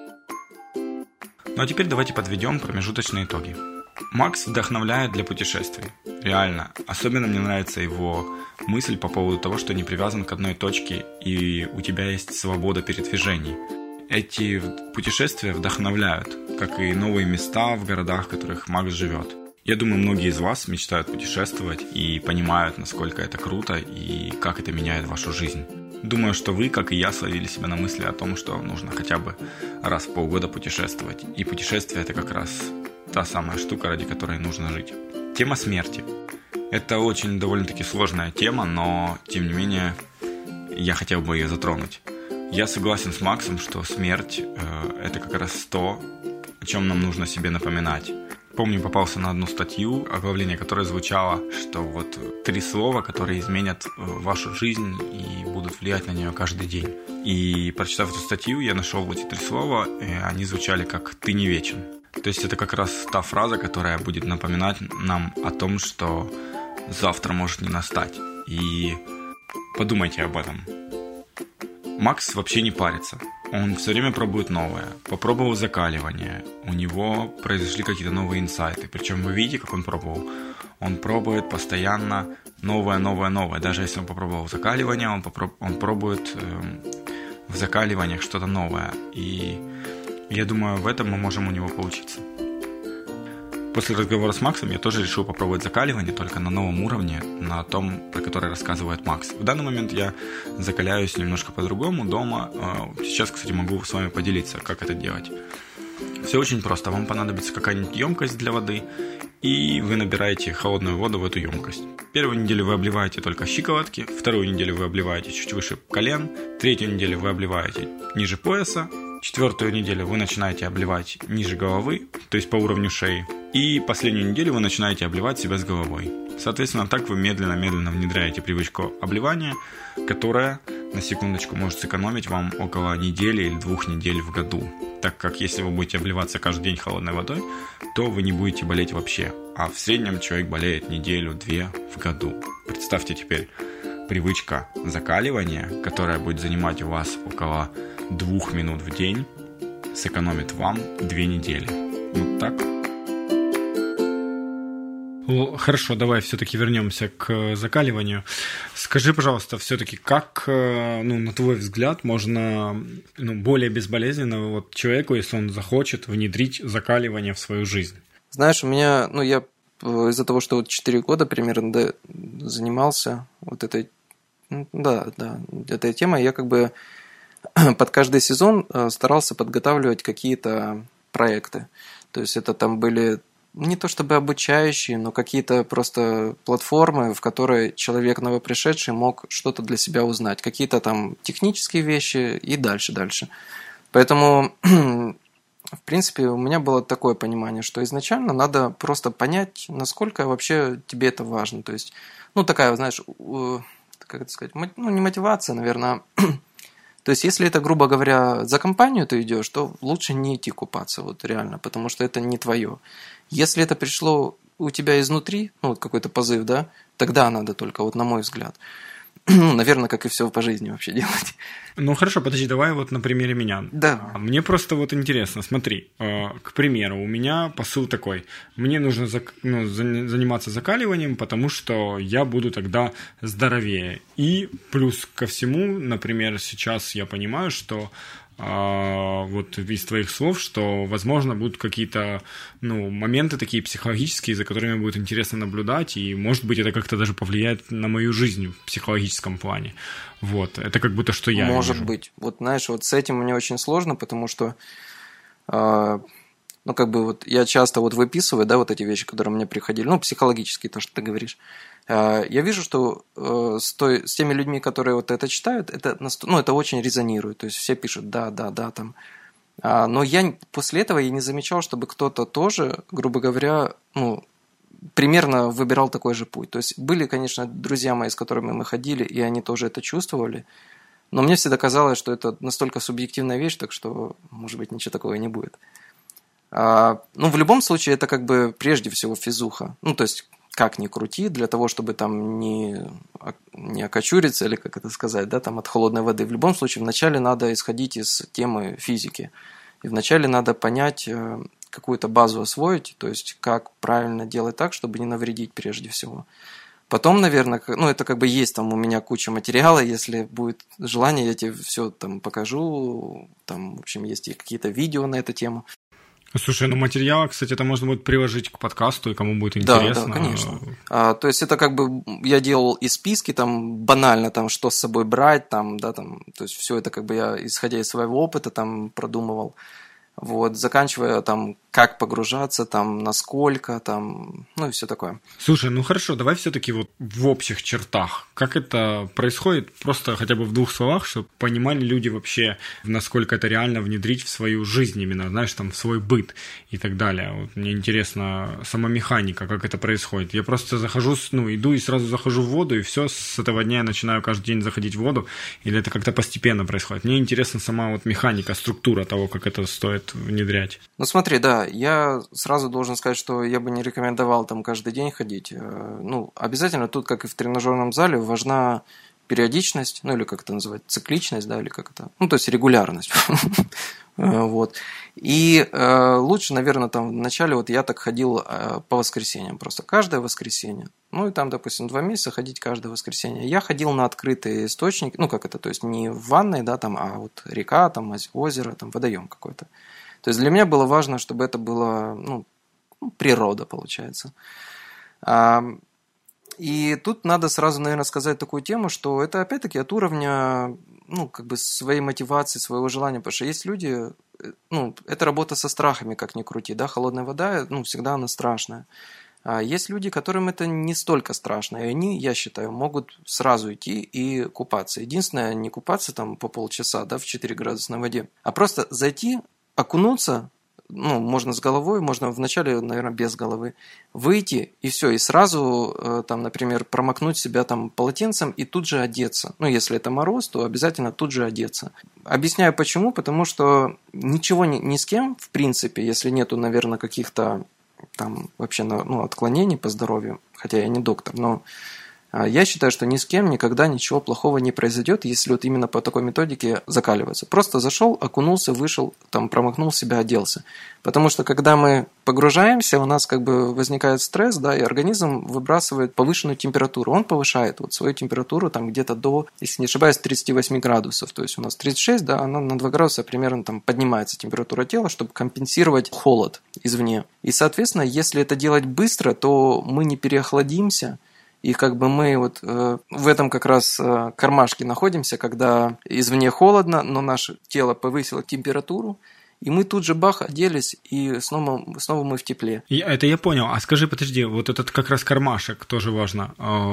Ну а теперь давайте подведем промежуточные итоги. Макс вдохновляет для путешествий. Реально. Особенно мне нравится его мысль по поводу того, что не привязан к одной точке и у тебя есть свобода передвижений. Эти путешествия вдохновляют, как и новые места в городах, в которых Макс живет. Я думаю, многие из вас мечтают путешествовать и понимают, насколько это круто и как это меняет вашу жизнь. Думаю, что вы, как и я, словили себя на мысли о том, что нужно хотя бы раз в полгода путешествовать. И путешествие – это как раз та самая штука, ради которой нужно жить. Тема смерти. Это очень довольно-таки сложная тема, но, тем не менее, я хотел бы ее затронуть. Я согласен с Максом, что смерть – это как раз то, о чем нам нужно себе напоминать. Помню, попался на одну статью, оглавление которой звучало, что вот 3 слова, которые изменят вашу жизнь и будут влиять на нее каждый день. И прочитав эту статью, я нашел эти 3 слова, и они звучали как «ты не вечен». То есть это как раз та фраза, которая будет напоминать нам о том, что завтра может не настать. И подумайте об этом. Макс вообще не парится. Он все время пробует новое. Попробовал закаливание. У него произошли какие-то новые инсайты. Причем вы видите, как он пробовал? Он пробует постоянно новое. Даже если он попробовал закаливание, он пробует в закаливаниях что-то новое. И я думаю, в этом мы можем у него поучиться. После разговора с Максом я тоже решил попробовать закаливание, только на новом уровне, на том, про который рассказывает Макс. В данный момент я закаляюсь немножко по-другому дома. Сейчас, кстати, могу с вами поделиться, как это делать. Все очень просто. Вам понадобится какая-нибудь емкость для воды, и вы набираете холодную воду в эту емкость. Первую неделю вы обливаете только щиколотки, вторую неделю вы обливаете чуть выше колен, третью неделю вы обливаете ниже пояса, 4-ю неделю вы начинаете обливать ниже головы, то есть по уровню шеи. И последнюю неделю вы начинаете обливать себя с головой. Соответственно, так вы медленно внедряете привычку обливания, которая, на секундочку, может сэкономить вам около недели или 2 недель в году. Так как если вы будете обливаться каждый день холодной водой, то вы не будете болеть вообще. А в среднем человек болеет 1-2 в году. Представьте теперь, привычка закаливания, которая будет занимать у вас около 2 минут в день, сэкономит вам 2 недели. Вот так. Хорошо, давай все-таки вернемся к закаливанию. Скажи, пожалуйста, все-таки, как, на твой взгляд, можно более безболезненно человеку, если он захочет, внедрить закаливание в свою жизнь? Знаешь, у меня, я из-за того, что 4 года примерно занимался этой темой, я как бы под каждый сезон старался подготавливать какие-то проекты. То есть это там были не то чтобы обучающие, но какие-то просто платформы, в которые человек новопришедший мог что-то для себя узнать. Какие-то там технические вещи и дальше. Поэтому, в принципе, у меня было такое понимание, что изначально надо просто понять, насколько вообще тебе это важно. То есть, такая, знаешь, как это сказать, не мотивация, наверное. То есть, если это, грубо говоря, за компанию ты идешь, то лучше не идти купаться, реально, потому что это не твое. Если это пришло у тебя изнутри, какой-то позыв, да, тогда надо только, на мой взгляд. Наверное, как и все по жизни вообще делать. Хорошо, подожди, давай на примере меня. Да. Мне просто интересно, смотри, к примеру, у меня посыл такой. Мне нужно заниматься закаливанием, потому что я буду тогда здоровее. И плюс ко всему, например, сейчас я понимаю, что из твоих слов, что, возможно, будут какие-то моменты такие психологические, за которыми будет интересно наблюдать, и, может быть, это как-то даже повлияет на мою жизнь в психологическом плане. Это как будто что я Может вижу. быть. Знаешь, с этим мне очень сложно, потому что Ну, как бы вот я часто вот выписываю, да, вот эти вещи, которые мне приходили, ну, психологические, то, что ты говоришь. Я вижу, что с теми людьми, которые вот это читают, это очень резонирует. То есть все пишут «да», там. Но после этого я не замечал, чтобы кто-то тоже, грубо говоря, ну, примерно выбирал такой же путь. То есть были, конечно, друзья мои, с которыми мы ходили, и они тоже это чувствовали. Но мне всегда казалось, что это настолько субъективная вещь, так что, может быть, ничего такого и не будет. Ну, в любом случае, это как бы прежде всего физуха. Ну, то есть, как ни крути, для того, чтобы там не окочуриться, или как это сказать, да, там от холодной воды. В любом случае, вначале надо исходить из темы физики. И вначале надо понять, какую-то базу освоить, то есть, как правильно делать так, чтобы не навредить прежде всего. Потом, наверное, ну, это как бы есть там у меня куча материала, если будет желание, я тебе все там покажу, там, в общем, есть и какие-то видео на эту тему. Слушай, ну материал, кстати, это можно будет приложить к подкасту, и кому будет интересно. Да, конечно. То есть это как бы я делал и списки, там, банально, там, что с собой брать, там, да, там, то есть все это как бы я, исходя из своего опыта, там, продумывал. Вот, заканчивая там, как погружаться, там, насколько, там, ну и все такое. Слушай, ну хорошо, давай все-таки вот в общих чертах. Как это происходит, просто хотя бы в 2 словах, чтобы понимали люди вообще, насколько это реально внедрить в свою жизнь именно, знаешь, там, в свой быт и так далее. Вот мне интересно сама механика, как это происходит. Я просто захожу, иду и сразу захожу в воду, и все, с этого дня я начинаю каждый день заходить в воду, или это как-то постепенно происходит? Мне интересна сама вот механика, структура того, как это стоит внедрять. Ну смотри, да, я сразу должен сказать, что я бы не рекомендовал там каждый день ходить. Ну, обязательно тут, как и в тренажерном зале, важна периодичность, ну или как это называть, цикличность, да, или как это, ну то есть регулярность. Вот. И лучше, наверное, там вначале вот я так ходил по воскресеньям, просто каждое воскресенье. Ну и там, допустим, 2 месяца ходить каждое воскресенье. Я ходил на открытые источники, ну как это, то есть не в ванной, да, там, а вот река, там, озеро, там, водоем какой-то. То есть для меня было важно, чтобы это была, ну, природа, получается. И тут надо сразу, наверное, сказать такую тему, что это опять-таки от уровня, ну, как бы своей мотивации, своего желания, потому что есть люди, ну, это работа со страхами, как ни крути, да, холодная вода, ну, всегда она страшная. А есть люди, которым это не столько страшно, и они, я считаю, могут сразу идти и купаться. Единственное, не купаться там по полчаса, да, в 4 градусной воде, а просто зайти, окунуться, ну, можно с головой, можно вначале, наверное, без головы, выйти и все, и сразу, там, например, промокнуть себя там полотенцем и тут же одеться. Ну, если это мороз, то обязательно тут же одеться. Объясняю почему, потому что ничего ни с кем, в принципе, если нету, наверное, каких-то там вообще, ну, отклонений по здоровью, хотя я не доктор, но я считаю, что ни с кем никогда ничего плохого не произойдет, если вот именно по такой методике закаливаться. Просто зашел, окунулся, вышел, там, промокнул себя, оделся. Потому что когда мы погружаемся, у нас как бы возникает стресс, да, и организм выбрасывает повышенную температуру. Он повышает вот свою температуру там где-то до, если не ошибаюсь, 38 градусов. То есть у нас 36, да, она на 2 градуса примерно там поднимается температура тела, чтобы компенсировать холод извне. И, соответственно, если это делать быстро, то мы не переохладимся. И как бы мы вот в этом как раз кармашке находимся, когда извне холодно, но наше тело повысило температуру, и мы тут же бах, оделись, и снова мы в тепле. Это я понял. А скажи, подожди, вот этот как раз кармашек тоже важно.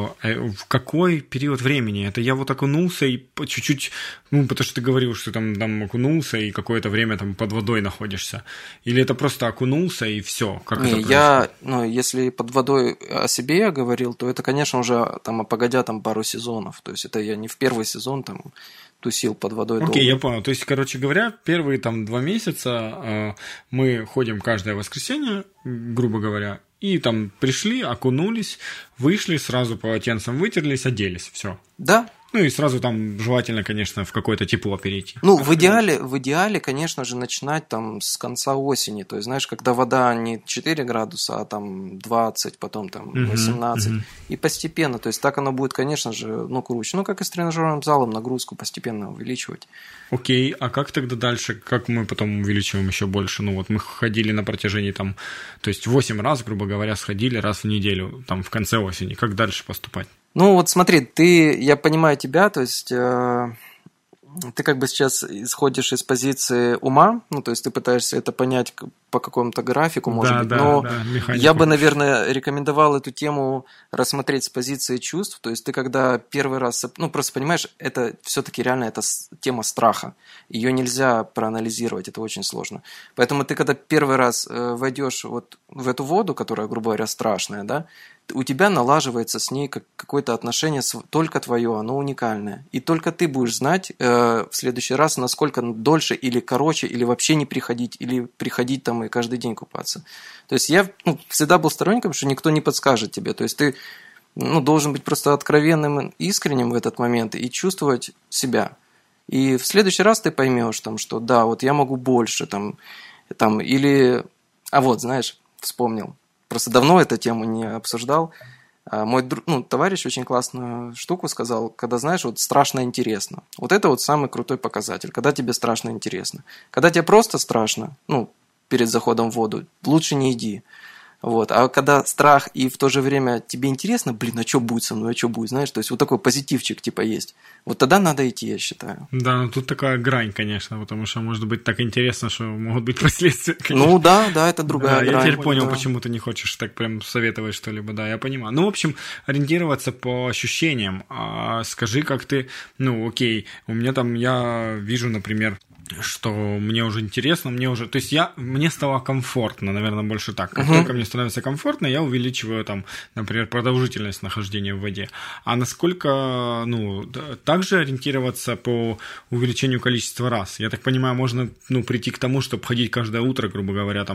В какой период времени? Это я вот окунулся и чуть-чуть, ну, потому что ты говорил, что там окунулся и какое-то время там под водой находишься. Или это просто окунулся и все? Как это происходит? Если под водой о себе я говорил, то это, конечно, уже там, погодя там пару сезонов. То есть это я не в первый сезон там тусил под водой. Окей, я понял. То есть, короче говоря, первые там 2 месяца мы ходим каждое воскресенье, грубо говоря, и там пришли, окунулись, вышли, сразу полотенцем вытерлись, оделись, все. Да. Ну и сразу там желательно, конечно, в какое-то тепло перейти. Ну, в идеале, конечно же, начинать там с конца осени. То есть, знаешь, когда вода не 4 градуса, а там 20, потом там 18. И постепенно. То есть, так оно будет, конечно же, ну, круче. Ну, как и с тренажерным залом, нагрузку постепенно увеличивать. Окей, а как тогда дальше? Как мы потом увеличиваем еще больше? Ну, вот мы ходили на протяжении там, то есть 8 раз, грубо говоря, сходили раз в неделю, там, в конце осени. Как дальше поступать? Ну, вот смотри, я понимаю тебя, то есть ты как бы сейчас исходишь из позиции ума, ну, то есть ты пытаешься это понять по какому-то графику, может быть, но я бы, наверное, рекомендовал эту тему рассмотреть с позиции чувств, то есть ты когда первый раз, ну, просто понимаешь, это все-таки реально это тема страха, ее нельзя проанализировать, это очень сложно, поэтому ты когда первый раз войдешь вот в эту воду, которая, грубо говоря, страшная, да, у тебя налаживается с ней какое-то отношение только твое, оно уникальное. И только ты будешь знать в следующий раз, насколько дольше или короче, или вообще не приходить, или приходить там и каждый день купаться. То есть я всегда был сторонником, что никто не подскажет тебе. То есть ты должен быть просто откровенным, искренним в этот момент и чувствовать себя. И в следующий раз ты поймешь, что да, вот я могу больше, или... А вот, знаешь, вспомнил. Просто давно эту тему не обсуждал. Мой товарищ очень классную штуку сказал, когда, знаешь, вот страшно интересно. Вот это вот самый крутой показатель, когда тебе страшно интересно. Когда тебе просто страшно, перед заходом в воду, лучше не иди. Вот. А когда страх и в то же время тебе интересно, а что будет со мной, а что будет, знаешь, то есть вот такой позитивчик есть. Вот тогда надо идти, я считаю. Да, тут такая грань, конечно, потому что может быть так интересно, что могут быть последствия. Конечно. Ну да, это другая грань. Я теперь понял, почему ты не хочешь так прям советовать что-либо, да, я понимаю. В общем, ориентироваться по ощущениям. Скажи, как ты, окей, у меня я вижу, например, что мне уже интересно, то есть мне стало комфортно, наверное, больше так. Как только мне становится комфортно, я увеличиваю например, продолжительность нахождения в воде. А насколько, также ориентироваться по увеличению количества раз? Я так понимаю, можно, прийти к тому, чтобы ходить каждое утро, грубо говоря,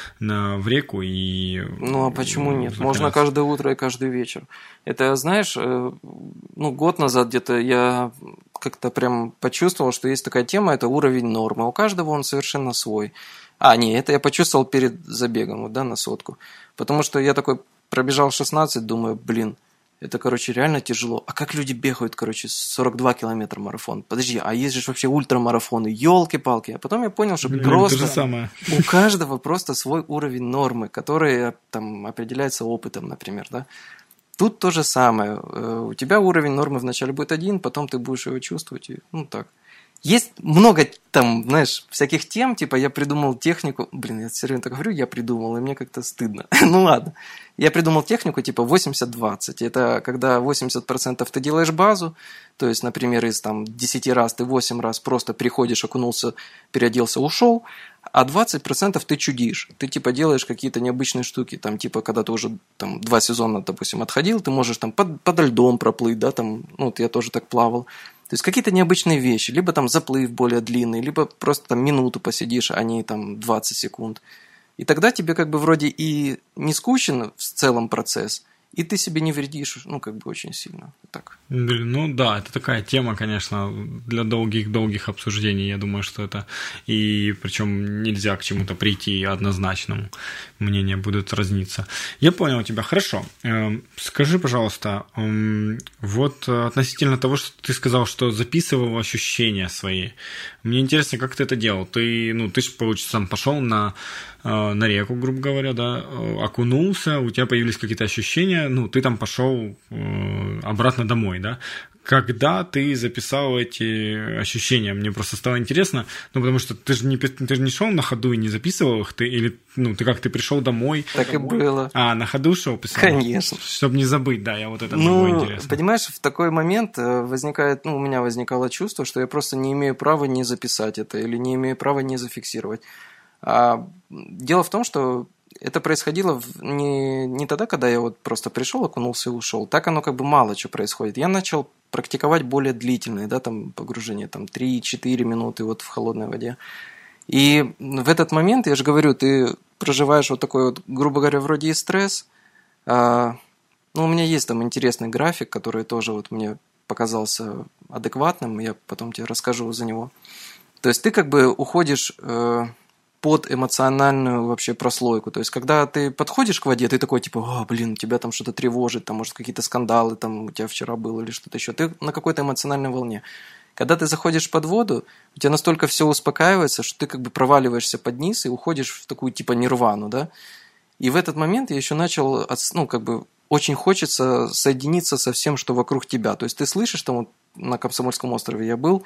в реку и... а почему нет? Можно каждое утро и каждый вечер. Это, знаешь, год назад где-то я как-то прям почувствовал, что есть такая тема, это уровень нормы. У каждого он совершенно свой. Это я почувствовал перед забегом, на сотку. Потому что я такой пробежал 16, думаю, это, реально тяжело. А как люди бегают, 42 километра марафон? Подожди, а есть же вообще ультрамарафоны, елки-палки. А потом я понял, что просто у каждого просто свой уровень нормы, который определяется опытом, например, да. Тут то же самое. У тебя уровень нормы вначале будет один, потом ты будешь его чувствовать. Так. Есть много всяких тем, я придумал технику. Я все время так говорю, я придумал, и мне как-то стыдно. Ладно. Я придумал технику 80-20. Это когда 80% ты делаешь базу, то есть, например, из 10 раз ты 8 раз просто приходишь, окунулся, переоделся, ушел, а 20% ты чудишь. Ты делаешь какие-то необычные штуки, когда ты уже 2 сезона, допустим, отходил, ты можешь подо льдом проплыть, да, я тоже так плавал. То есть какие-то необычные вещи, либо заплыв более длинный, либо просто минуту посидишь, а не 20 секунд. И тогда тебе вроде и не скучен в целом процесс, и ты себе не вредишь, очень сильно. Так. Да, это такая тема, конечно, для долгих обсуждений. Я думаю, что это... И причем нельзя к чему-то прийти однозначному. Мнения будут разниться. Я понял тебя. Хорошо. Скажи, пожалуйста, вот относительно того, что ты сказал, что записывал ощущения свои. Мне интересно, как ты это делал. Ты же, получается, пошел на реку, грубо говоря, да, окунулся, у тебя появились какие-то ощущения, ты пошел обратно домой, да. Когда ты записал эти ощущения? Мне просто стало интересно, потому что ты же не шел на ходу и не записывал их, ты пришел домой. Так и было. На ходу шел писал? Конечно. Чтобы не забыть, да, я вот это было интересно. Понимаешь, в такой момент возникает, у меня возникало чувство, что я просто не имею права не записать это или не имею права не зафиксировать. Дело в том, что это происходило не тогда, когда я просто пришел, окунулся и ушел. Так оно мало что происходит. Я начал практиковать более длительные, погружения, 3-4 минуты в холодной воде. И в этот момент, я же говорю, ты проживаешь такой грубо говоря, вроде и стресс. У меня есть интересный график, который тоже мне показался адекватным, я потом тебе расскажу за него. То есть ты уходишь под эмоциональную вообще прослойку. То есть, когда ты подходишь к воде, ты такой, тебя что-то тревожит, может, какие-то скандалы у тебя вчера было или что-то еще. Ты на какой-то эмоциональной волне. Когда ты заходишь под воду, у тебя настолько все успокаивается, что ты проваливаешься под низ и уходишь в такую нирвану, да. И в этот момент я еще начал, очень хочется соединиться со всем, что вокруг тебя. То есть, ты слышишь, на Комсомольском острове я был,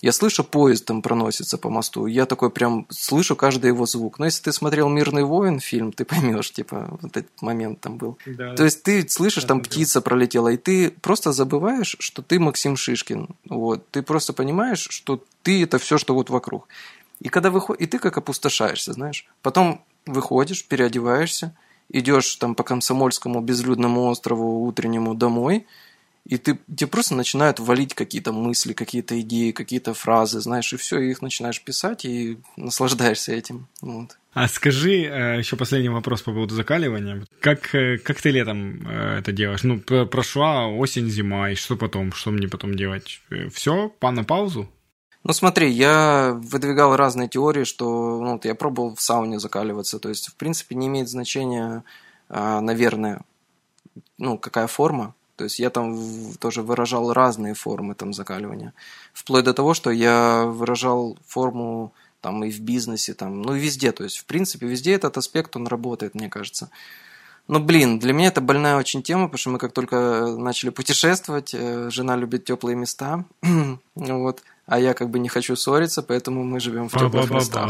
Я слышу, поезд там проносится по мосту, я такой прям слышу каждый его звук. Но если ты смотрел «Мирный воин» фильм, ты поймешь, типа, вот этот момент там был. Да, то есть ты слышишь, там птица пролетела, и ты просто забываешь, что ты Максим Шишкин. Вот. Ты просто понимаешь, что ты это все, что вот вокруг. И когда выходишь, и ты как опустошаешься, знаешь. Потом выходишь, переодеваешься, идешь там по Комсомольскому безлюдному острову утреннему домой, и тебе просто начинают валить какие-то мысли, какие-то идеи, какие-то фразы, знаешь, и все, и их начинаешь писать, и наслаждаешься этим. Вот. А скажи, еще последний вопрос по поводу закаливания. Как ты летом это делаешь? Ну, прошла осень, зима, и что потом? Что мне потом делать? Все, на паузу? Ну, смотри, я выдвигал разные теории, что я пробовал в сауне закаливаться. То есть, в принципе, не имеет значения, наверное, какая форма. То есть я там тоже выражал разные формы там закаливания. Вплоть до того, что я выражал форму там и в бизнесе, там, и везде. То есть, в принципе, везде этот аспект, он работает, мне кажется. Но, для меня это больная очень тема, потому что мы как только начали путешествовать, жена любит теплые места, вот, а я как бы не хочу ссориться, поэтому мы живем в теплых местах.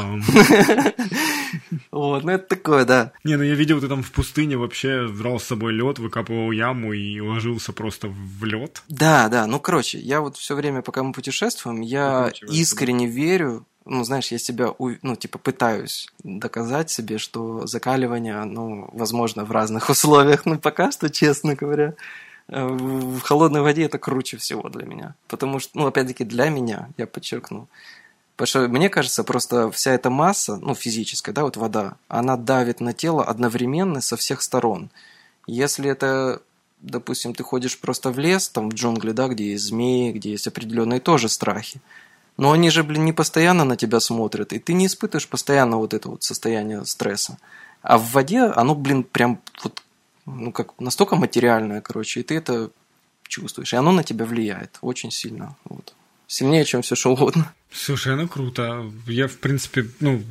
Вот, это такое, да. Не, я видел, ты там в пустыне вообще брал с собой лед, выкапывал яму и ложился просто в лед. Да, я вот все время, пока мы путешествуем, я искренне верю, знаешь, я себя, пытаюсь доказать себе, что закаливание, возможно, в разных условиях, пока что, честно говоря, в холодной воде это круче всего для меня. Потому что, опять-таки, для меня, я подчеркну. Потому что, мне кажется, просто вся эта масса, физическая, да, вот вода, она давит на тело одновременно со всех сторон. Если это, допустим, ты ходишь просто в лес, там, в джунгли, да, где есть змеи, где есть определенные тоже страхи, но они же, не постоянно на тебя смотрят, и ты не испытываешь постоянно вот это вот состояние стресса. А в воде оно, прям вот, как настолько материальное, короче, и ты это чувствуешь, и оно на тебя влияет очень сильно, вот. Сильнее, чем все что угодно. Слушай, круто. Я, в принципе,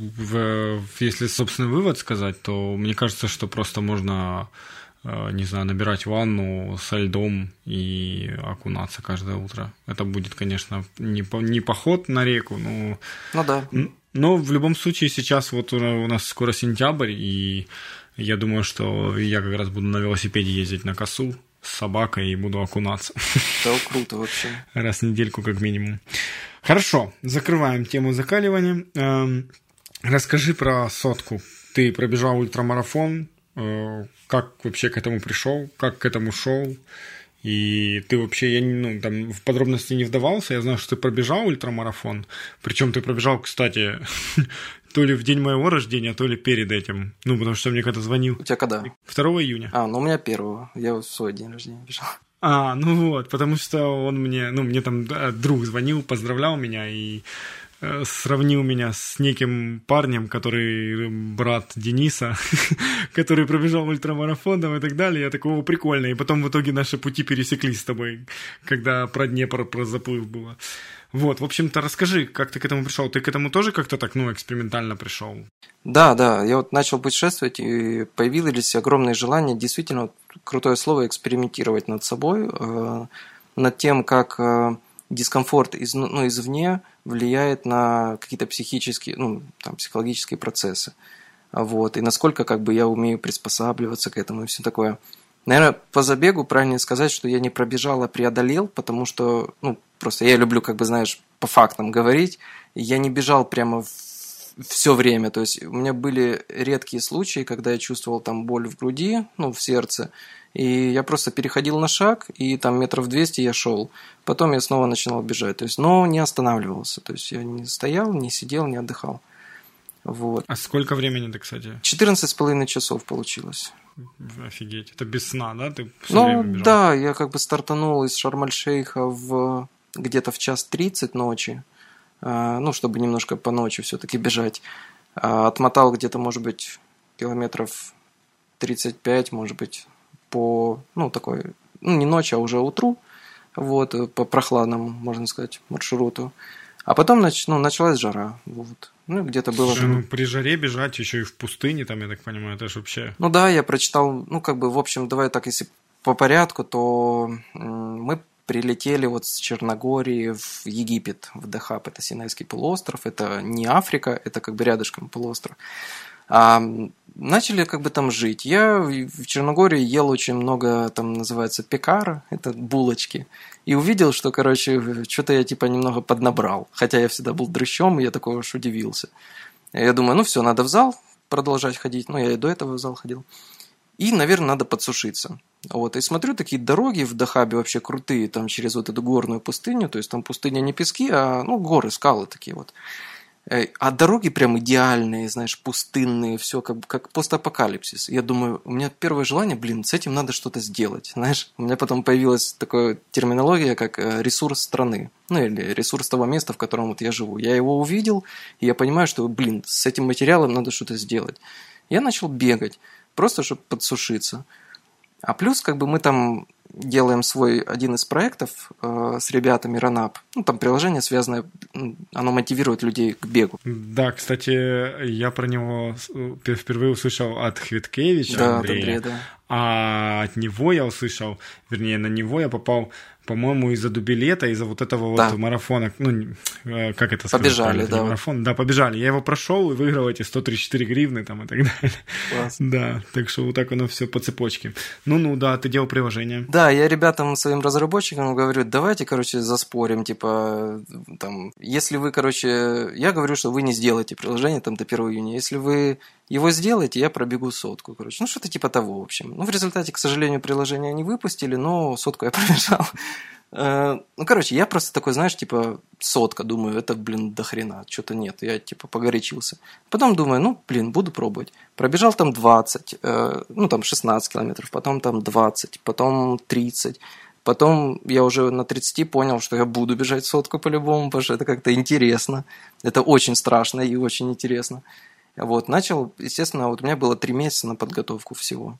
если собственный вывод сказать, то мне кажется, что просто можно, не знаю, набирать ванну со льдом и окунаться каждое утро. Это будет, конечно, не поход на реку, но... да. Но в любом случае сейчас вот у нас скоро сентябрь, и я думаю, что я как раз буду на велосипеде ездить на косу с собакой и буду окунаться. Да, круто вообще. Раз в недельку как минимум. Хорошо, закрываем тему закаливания. Расскажи про сотку. Ты пробежал ультрамарафон. Как вообще к этому пришел? Как к этому шел? И ты вообще, там в подробности не вдавался. Я знаю, что ты пробежал ультрамарафон. Причем ты пробежал, кстати, то ли в день моего рождения, то ли перед этим. Потому что мне когда звонил. У тебя когда? 2 июня. У меня 1. Я в свой день рождения бежал. Потому что он мне там друг звонил, поздравлял меня и сравнил меня с неким парнем, который брат Дениса, который пробежал ультрамарафон и так далее. Я такого прикольно. И потом в итоге наши пути пересеклись с тобой, когда про Днепр, про заплыв было. Вот, в общем-то, расскажи, как ты к этому пришел? Ты к этому тоже как-то так, экспериментально пришел? Да, я вот начал путешествовать, и появилось огромное желание, действительно, крутое слово, экспериментировать над собой, над тем, как дискомфорт извне влияет на какие-то психические, психологические процессы. Вот, и насколько я умею приспосабливаться к этому и все такое. Наверное, по забегу правильнее сказать, что я не пробежал, а преодолел, потому что, просто я люблю, по фактам говорить. Я не бежал прямо все время. То есть у меня были редкие случаи, когда я чувствовал там боль в груди, в сердце, и я просто переходил на шаг, и там 200 метров я шел. Потом я снова начинал бежать. То есть, но не останавливался. То есть я не стоял, не сидел, не отдыхал. Вот. А сколько времени ты, кстати? 14,5 часов получилось. Офигеть. Это без сна, да? Ты все время бежал? Да, я стартанул из Шарм-эль-Шейха где-то в 1:30 ночи. Чтобы немножко по ночи все-таки бежать. Отмотал где-то, может быть, километров 35, может быть, по, не ночью, а уже утру, вот, по прохладному, можно сказать, маршруту. А потом началась жара, вот. Где-то было... Слушай, при жаре бежать еще и в пустыне, там, я так понимаю, это же вообще... Да, я прочитал, в общем, давай так, если по порядку, то мы прилетели вот с Черногории в Египет, в Дахаб, это Синайский полуостров, это не Африка, это как бы рядышком полуостров. Начали как бы там жить. Я в Черногории ел очень много, там называется пекара, это булочки, и увидел, что, короче, что-то я типа немного поднабрал, хотя я всегда был дрыщом, и я такой уж удивился. Я думаю, ну все, надо в зал продолжать ходить, ну я и до этого в зал ходил. И, наверное, надо подсушиться. Вот. И смотрю, такие дороги в Дахабе вообще крутые, там через вот эту горную пустыню, то есть там пустыня не пески, а ну, горы, скалы такие вот. А дороги прям идеальные, знаешь, пустынные, все как постапокалипсис. Я думаю, у меня первое желание, блин, с этим надо что-то сделать. Знаешь, у меня потом появилась такая терминология, как ресурс страны. Ну, или ресурс того места, в котором вот я живу. Я его увидел, и я понимаю, что, блин, с этим материалом надо что-то сделать. Я начал бегать. Просто чтобы подсушиться. А плюс, как бы мы там делаем свой один из проектов с ребятами Ранап. Ну, там приложение связанное, оно мотивирует людей к бегу. Да, кстати, я про него впервые услышал от Хвиткевича, да, Андрея. Андрей, да. А от него я услышал, вернее, на него я попал, по-моему, из-за Дубилета, из-за вот этого да. вот марафона, ну, как это сказать? Побежали, да. Марафон. Да, побежали. Я его прошел и выиграл эти 134 гривны там и так далее. Класс. Да, так что вот так оно все по цепочке. Ну, да, ты делал приложение. Да, я ребятам, своим разработчикам говорю, давайте, короче, заспорим, типа, там, если вы, короче, я говорю, что вы не сделаете приложение там до 1 июня, если вы его сделаете, я пробегу 100, короче. Ну, что-то типа того, в общем. Ну, в результате, к сожалению, приложение не выпустили, но 100 я пробежал. Ну, короче, я просто такой, знаешь, типа 100, думаю, это, блин, до хрена, что-то нет, я, типа, погорячился. Потом думаю, ну, блин, буду пробовать. Пробежал там 20, ну, там 16 километров, потом там 20, потом 30. Потом я уже на 30 понял, что я буду бежать 100 по-любому, потому что это как-то интересно. Это очень страшно и очень интересно. Вот, начал, естественно, вот у меня было 3 месяца на подготовку всего.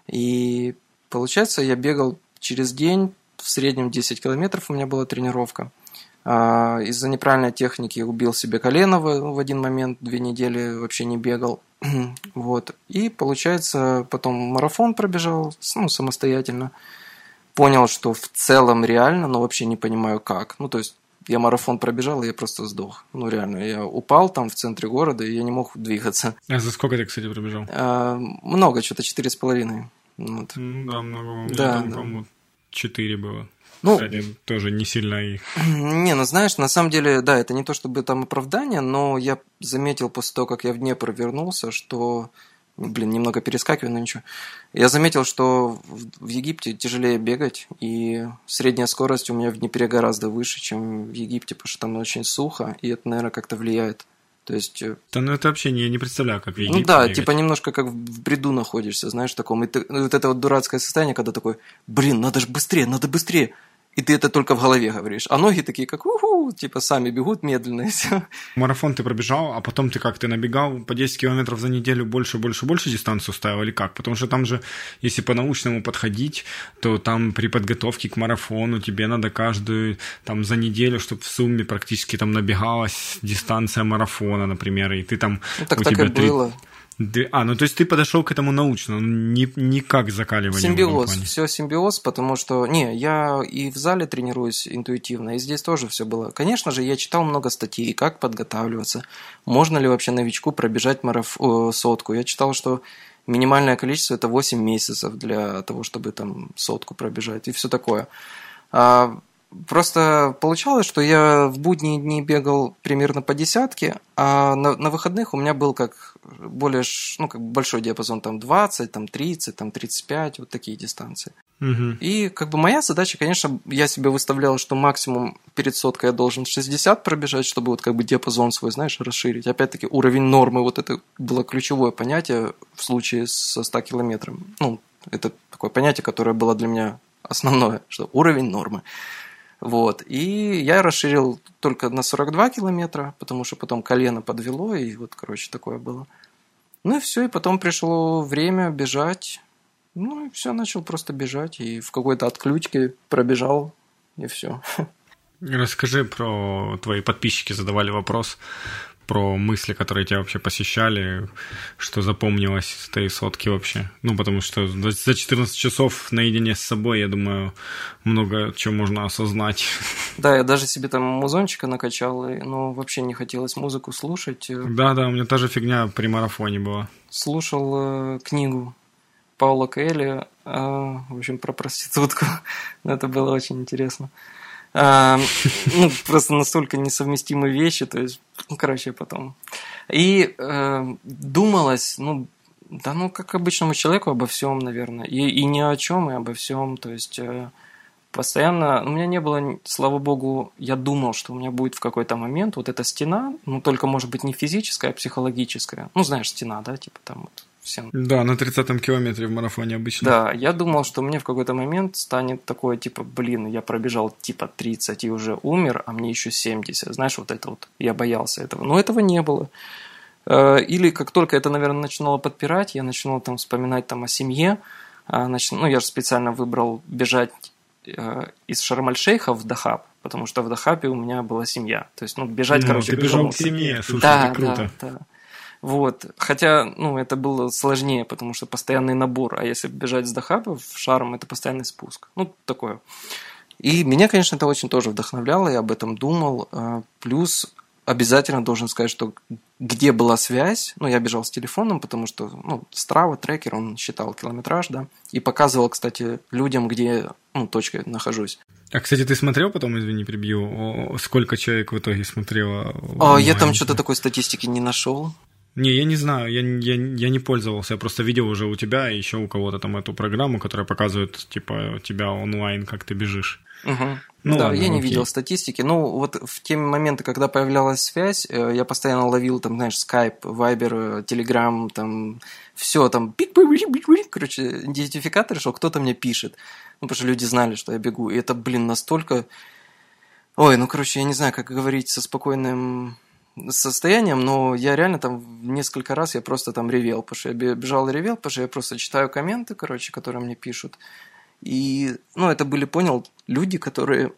И, получается, я бегал через день, в среднем 10 километров у меня была тренировка. Из-за неправильной техники убил себе колено в один момент, 2 недели вообще не бегал. Вот. И, получается, потом марафон пробежал, ну, самостоятельно. Понял, что в целом реально, но вообще не понимаю как. Ну, то есть, я марафон пробежал, и я просто сдох. Ну, реально, я упал там в центре города, и я не мог двигаться. А за сколько ты, кстати, пробежал? Много, что-то 4,5. Вот. Да, много. Да, там, да. по-моему, 4 было. Ну, кстати, тоже не сильно их. Не, ну знаешь, на самом деле, да, это не то чтобы там оправдание, но я заметил после того, как я в Днепр вернулся, что, блин, немного перескакиваю, но ничего. Я заметил, что в Египте тяжелее бегать, и средняя скорость у меня в Днепре гораздо выше, чем в Египте, потому что там очень сухо, и это, наверное, как-то влияет. То есть... Да, ну это вообще я не представляю, как в Египте Ну да, бегать. типа немножко как в бреду находишься, знаешь, в таком. И ты, вот это вот дурацкое состояние, когда такой, блин, надо быстрее. И ты это только в голове говоришь. А ноги такие, как уху, типа сами бегут медленно и все. Марафон ты пробежал, а потом ты как, ты набегал по 10 километров за неделю больше дистанцию ставил или как? Потому что там же, если по-научному подходить, то там при подготовке к марафону тебе надо каждую, там, за неделю, чтобы в сумме практически там набегалась дистанция марафона, например, и ты там... Ну так у так тебя и было. Ну то есть ты подошел к этому научно, не как закаливание. Симбиоз, все симбиоз, потому что, я и в зале тренируюсь интуитивно, и здесь тоже все было. Конечно же, я читал много статей, как подготавливаться, можно ли вообще новичку пробежать 100. Я читал, что минимальное количество – это 8 месяцев для того, чтобы там 100 пробежать, и все такое. Просто получалось, что я в будние дни бегал примерно по десятке, а на выходных у меня был как более, как большой диапазон, там 20, там 30, там 35, вот такие дистанции. Угу. И как бы моя задача, конечно, я себе выставлял, что максимум перед 100 я должен 60 пробежать, чтобы вот как бы диапазон свой, знаешь, расширить. Опять-таки уровень нормы, вот это было ключевое понятие в случае со 100 километром. Ну, это такое понятие, которое было для меня основное, что уровень нормы. Вот, и я расширил только на 42 километра, потому что потом колено подвело, и вот, короче, такое было. Ну и все, и потом пришло время бежать. Ну и все, начал просто бежать, и в какой-то отключке пробежал, и все. Расскажи про твои подписчики, задавали вопрос про мысли, которые тебя вообще посещали, что запомнилось с этой сотки вообще. Ну, потому что за 14 часов наедине с собой, я думаю, много чего можно осознать. Да, я даже себе там музончика накачал, но вообще не хотелось музыку слушать. Да, у меня та же фигня при марафоне была. Слушал книгу Паула Коэльо, в общем, про проститутку. Это было очень интересно. Просто настолько несовместимые вещи, то есть, потом. И думалось, как обычному человеку обо всем, наверное, и ни о чем, и обо всем, то есть постоянно, у меня не было, слава богу, я думал, что у меня будет в какой-то момент вот эта стена, только, может быть, не физическая, а психологическая, знаешь, стена, да, типа там вот. Всем. Да, на 30-м километре в марафоне обычно. Да, я думал, что мне в какой-то момент станет такое, типа, я пробежал типа 30 и уже умер, а мне еще 70. Знаешь, вот это вот, я боялся этого. Но этого не было. Или как только это, наверное, начинало подпирать, я начинал там вспоминать там о семье. Я же специально выбрал бежать из Шарм-эль-Шейха в Дахаб, потому что в Дахабе у меня была семья. То есть, бежать, ты бежал к семье, слушай, да, это круто. Да. Вот. Хотя, это было сложнее, потому что постоянный набор. А если бежать с Дахаба в Шарм, это постоянный спуск. Такое. И меня, конечно, это очень тоже вдохновляло, я об этом думал. Плюс обязательно должен сказать, что где была связь, я бежал с телефоном, потому что, Strava, трекер, он считал километраж, да, и показывал, кстати, людям, где, точкой нахожусь. А, кстати, ты смотрел потом, извини, перебью, сколько человек в итоге смотрело? Я там что-то такой статистики не нашел. Не, я не знаю, я не пользовался, я просто видел уже у тебя и еще у кого-то там эту программу, которая показывает, типа, тебя онлайн, как ты бежишь. Угу. Я не видел статистики. Вот в те моменты, когда появлялась связь, я постоянно ловил там, знаешь, Skype, Viber, Telegram, там все там, идентификатор, что кто-то мне пишет. Потому что люди знали, что я бегу. И это, настолько... я не знаю, как говорить со спокойным состоянием, но я реально там несколько раз я просто там ревел, потому что я бежал и ревел, потому что я просто читаю комменты, которые мне пишут. И, это были, понял, люди, которые,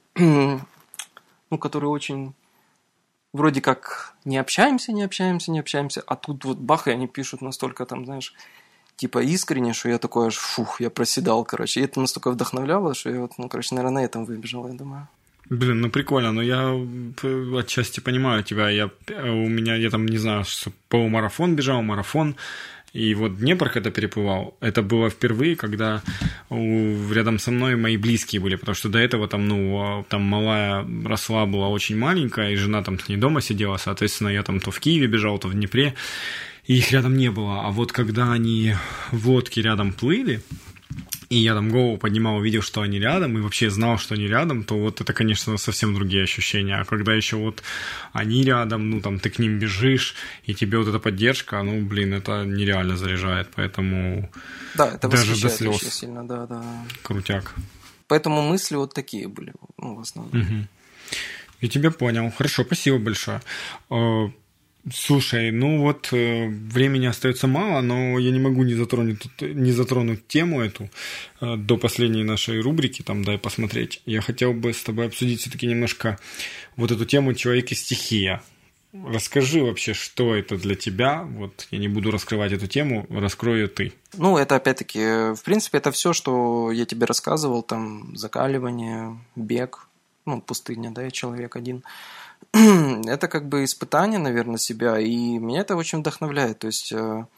которые очень вроде как не общаемся, а тут вот бах, и они пишут настолько там, знаешь, типа искренне, что я такой аж, я проседал, И это настолько вдохновляло, что я вот, наверное, на этом выбежал, я думаю. Блин, прикольно, но я отчасти понимаю тебя. Я там, не знаю, полумарафон бежал, марафон, и вот Днепр, когда переплывал, это было впервые, когда рядом со мной мои близкие были, потому что до этого там малая росла, была очень маленькая, и жена там с ней дома сидела, соответственно, я там то в Киеве бежал, то в Днепре, и их рядом не было. А вот когда они в лодке рядом плыли, и я там голову поднимал, увидел, что они рядом, и вообще знал, что они рядом, то вот это, конечно, совсем другие ощущения. А когда еще вот они рядом, там ты к ним бежишь, и тебе вот эта поддержка, это нереально заряжает, поэтому да, это даже до слез. Очень сильно, да. Крутяк. Поэтому мысли вот такие были, в основном. Угу. Я тебя понял. Хорошо, спасибо большое. Слушай, времени остается мало, но я не могу не затронуть тему эту до последней нашей рубрики, там «Дай посмотреть». Я хотел бы с тобой обсудить все-таки немножко вот эту тему «Человек и стихия». Расскажи вообще, что это для тебя. Вот я не буду раскрывать эту тему, раскрою ты. Это опять-таки, в принципе, это все, что я тебе рассказывал, там закаливание, бег, пустыня, да, я человек один. Это как бы испытание, наверное, себя, и меня это очень вдохновляет. То есть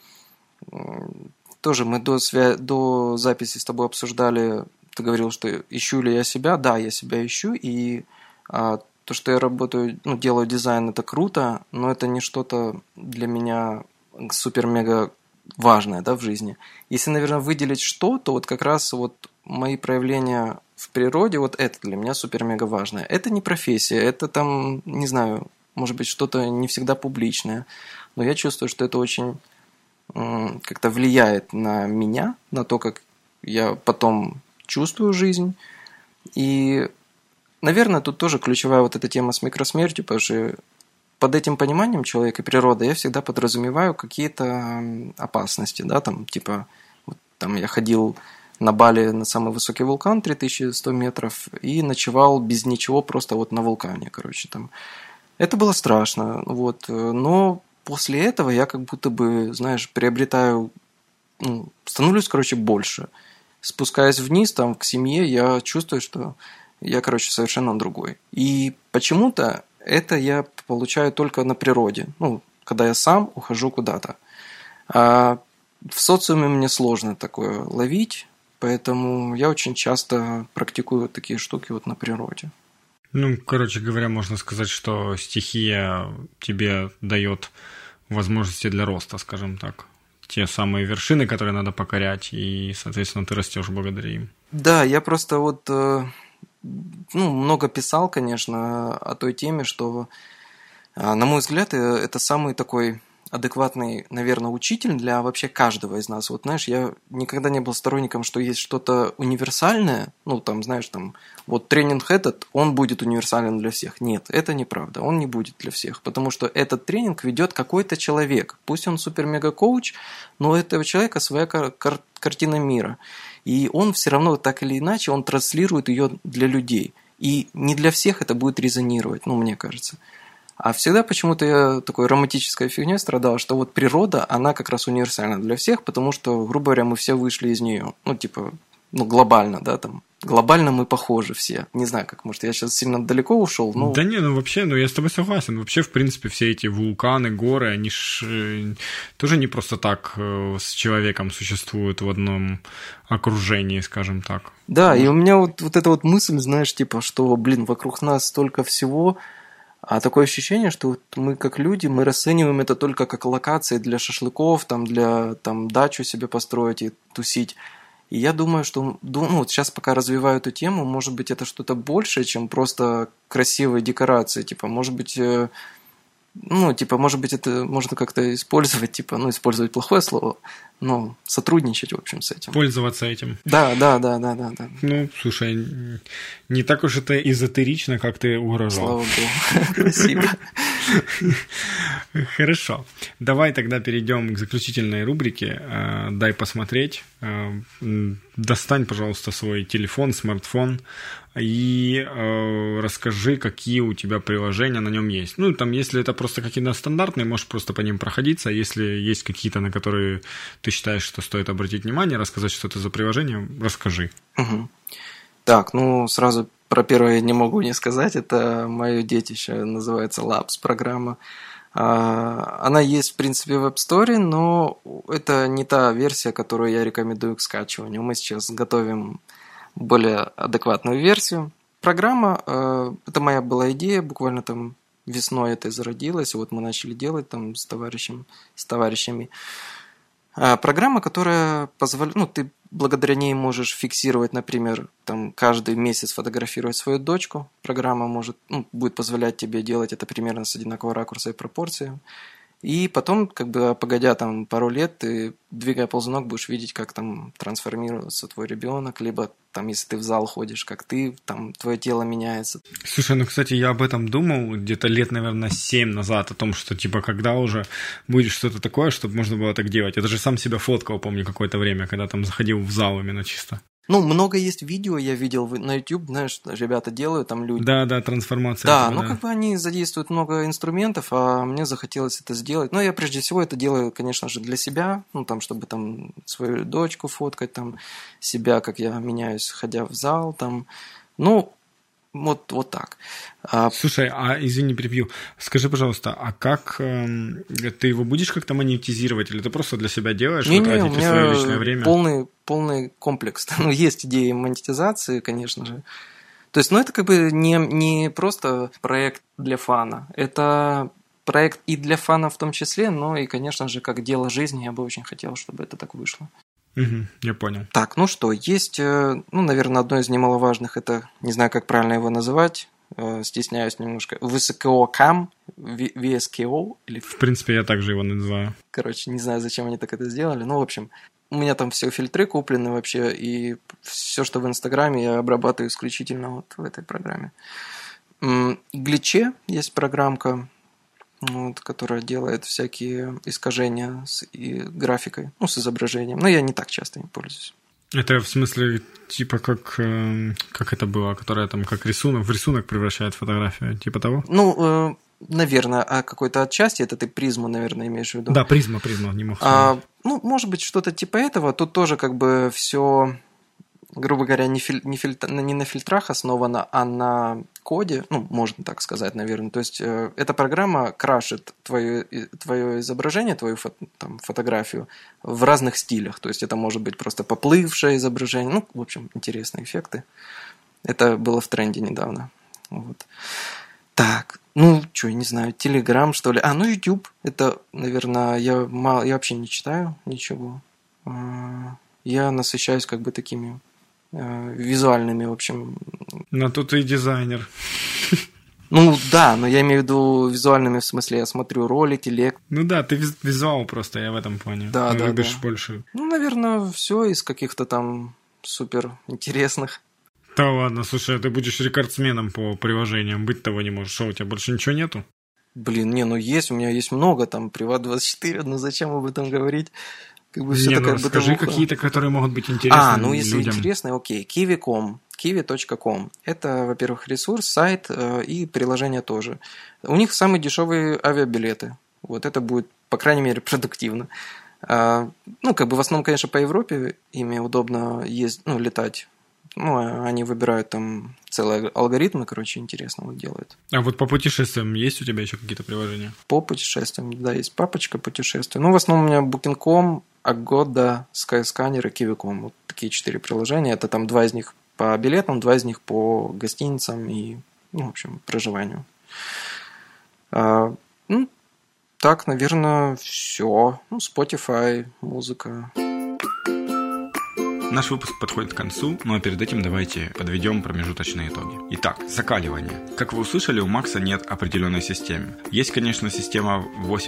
тоже мы до записи с тобой обсуждали, ты говорил, что ищу ли я себя. Да, я себя ищу, и то, что я работаю, делаю дизайн, это круто, но это не что-то для меня супер-мега важное, да, в жизни. Если, наверное, выделить что, то вот как раз вот мои проявления в природе, вот это для меня супер-мега важное. Это не профессия, это там, не знаю, может быть, что-то не всегда публичное, но я чувствую, что это очень как-то влияет на меня, на то, как я потом чувствую жизнь. И, наверное, тут тоже ключевая вот эта тема с микросмертью, потому что под этим пониманием человека и природы я всегда подразумеваю какие-то опасности, да, там, типа, вот, там я ходил на Бали на самый высокий вулкан, 3100 метров, и ночевал без ничего, просто вот на вулкане, там. Это было страшно, вот, но после этого я как будто бы, знаешь, приобретаю, ну, становлюсь, короче, больше. Спускаясь вниз, там, к семье, я чувствую, что я, короче, совершенно другой. И почему-то это я получаю только на природе, ну, когда я сам ухожу куда-то. А в социуме мне сложно такое ловить, поэтому я очень часто практикую такие штуки вот на природе. Ну, короче говоря, можно сказать, что стихия тебе дает возможности для роста, скажем так. Те самые вершины, которые надо покорять, и, соответственно, ты растешь благодаря им. Да, я просто вот много писал, конечно, о той теме, что, на мой взгляд, это самый такой адекватный, наверное, учитель для вообще каждого из нас. Вот, знаешь, я никогда не был сторонником, что есть что-то универсальное, ну, там, знаешь, там, вот тренинг этот, он будет универсален для всех. Нет, это неправда, он не будет для всех, потому что этот тренинг ведет какой-то человек, пусть он супер-мега-коуч, но у этого человека своя картина мира, и он все равно так или иначе, он транслирует ее для людей, и не для всех это будет резонировать, ну, мне кажется. А всегда почему-то я такой романтической фигней страдал, что вот природа, она как раз универсальна для всех, потому что, грубо говоря, мы все вышли из нее. Ну, типа, ну, глобально, да, там. Глобально мы похожи все. Не знаю, как, может, я сейчас сильно далеко ушел, но... Да не, ну вообще, ну я с тобой согласен. Вообще, в принципе, все эти вулканы, горы, они ж тоже не просто так с человеком существуют в одном окружении, скажем так. Да, и у меня вот эта вот мысль, знаешь, типа, что, блин, вокруг нас столько всего... А такое ощущение, что вот мы как люди, мы расцениваем это только как локации для шашлыков, там, для там, дачу себе построить и тусить. И я думаю, что вот сейчас пока развиваю эту тему, может быть, это что-то большее, чем просто красивые декорации. Типа, может быть, может быть, это можно как-то использовать, типа, ну, использовать плохое слово, но сотрудничать, в общем, с этим. Пользоваться этим. Да. Ну, слушай, не так уж это эзотерично, как ты угрожал. Слава богу. Спасибо. Хорошо. Давай тогда перейдем к заключительной рубрике. Дай посмотреть. Достань, пожалуйста, свой телефон, смартфон и расскажи, какие у тебя приложения на нем есть. Ну, там, если это просто какие-то стандартные, можешь просто по ним проходиться. Если есть какие-то, на которые ты считаешь, что стоит обратить внимание, рассказать, что это за приложение, расскажи. Угу. Так, ну, сразу про первое не могу не сказать. Это мое детище, называется Labs программа. Она есть, в принципе, в App Store, но это не та версия, которую я рекомендую к скачиванию. Мы сейчас готовим более адекватную версию. Программа, это моя была идея, буквально там весной это зародилось, вот мы начали делать там с товарищами. Программа, которая позволяет, ты благодаря ней можешь фиксировать, например, там каждый месяц фотографировать свою дочку. Программа будет позволять тебе делать это примерно с одинакового ракурса и пропорции. И потом, погодя там пару лет, ты, двигая ползунок, будешь видеть, как там трансформируется твой ребенок, либо там, если ты в зал ходишь, как ты, там, твое тело меняется. Слушай, кстати, я об этом думал где-то лет, наверное, 7 назад, о том, что, когда уже будет что-то такое, чтобы можно было так делать. Я даже сам себя фоткал, помню, какое-то время, когда там заходил в зал именно чисто. Много есть видео, я видел на YouTube, знаешь, ребята делают, там люди. Да, трансформация. Да, они задействуют много инструментов, а мне захотелось это сделать. Но я прежде всего это делаю, конечно же, для себя, чтобы там свою дочку фоткать, там себя, как я меняюсь, ходя в зал, там, вот так. Слушай, извини, перебью. Скажи, пожалуйста, а как ты его будешь как-то монетизировать, или ты просто для себя делаешь, вы тратите свое личное время? Полный комплекс. Есть идеи монетизации, конечно же. То есть, это не просто проект для фана. Это проект и для фана в том числе, но и, конечно же, как дело жизни, я бы очень хотел, чтобы это так вышло. Угу, я понял. Так, есть, наверное, одно из немаловажных, это, не знаю, как правильно его называть, стесняюсь немножко, VSCO-CAM, VSCO. В принципе, я также его называю. Короче, не знаю, зачем они так это сделали, в общем, у меня там все фильтры куплены вообще, и все, что в Инстаграме, я обрабатываю исключительно вот в этой программе. В Glitch есть программка, которая делает всякие искажения с графикой, с изображением. Но я не так часто им пользуюсь. Это в смысле, как это было, которая там как в рисунок превращает фотографию, типа того? наверное, какой-то отчасти, это ты призму, наверное, имеешь в виду. Да, призма, не мог. Ну, может быть, что-то типа этого. Тут тоже как бы все, грубо говоря, не на фильтрах основано, а на коде, ну, можно так сказать, наверное. То есть эта программа крашит твое изображение, твою фотографию в разных стилях. То есть это может быть просто поплывшее изображение. Ну, в общем, интересные эффекты. Это было в тренде недавно. Вот. Так, ну, что, я не знаю, Telegram, что ли. Ну, YouTube. Это, наверное, я вообще не читаю ничего. Я насыщаюсь как бы такими визуальными, в общем. Но тут и дизайнер. Ну, да, но я имею в виду визуальными, в смысле, я смотрю ролики, лекции. Ну да, ты визуал просто, я в этом плане. Да, да, любишь да. больше. Ну, наверное, все из каких-то там супер интересных. Да ладно, слушай, а ты будешь рекордсменом по приложениям, быть того не можешь. Что, у тебя больше ничего нету? Блин, не, ну есть, у меня есть много, там, Приват24, ну зачем об этом говорить? Как бы все такая расскажи бытовуха. какие-то, которые могут быть интересны ну если людям. интересно, окей, kiwi.com. Это, во-первых, ресурс, сайт и приложение тоже. У них самые дешевые авиабилеты. Вот это будет, по крайней мере, продуктивно. Ну, как бы в основном, конечно, по Европе ими удобно летать. Ну, они выбирают там целые алгоритмы, короче, интересно вот делают. А вот по путешествиям есть у тебя еще какие-то приложения? По путешествиям, да, есть папочка путешествия. Ну, в основном у меня Booking.com, Agoda, Skyscanner и Kiwi.com. Вот такие 4 приложения. Это там 2 из них по билетам, 2 из них по гостиницам и, ну, в общем, проживанию. Ну, так, наверное, все. Ну, Spotify, музыка. Наш выпуск подходит к концу, но перед этим давайте подведем промежуточные итоги. Итак, закаливание. Как вы услышали, у Макса нет определенной системы. Есть, конечно, система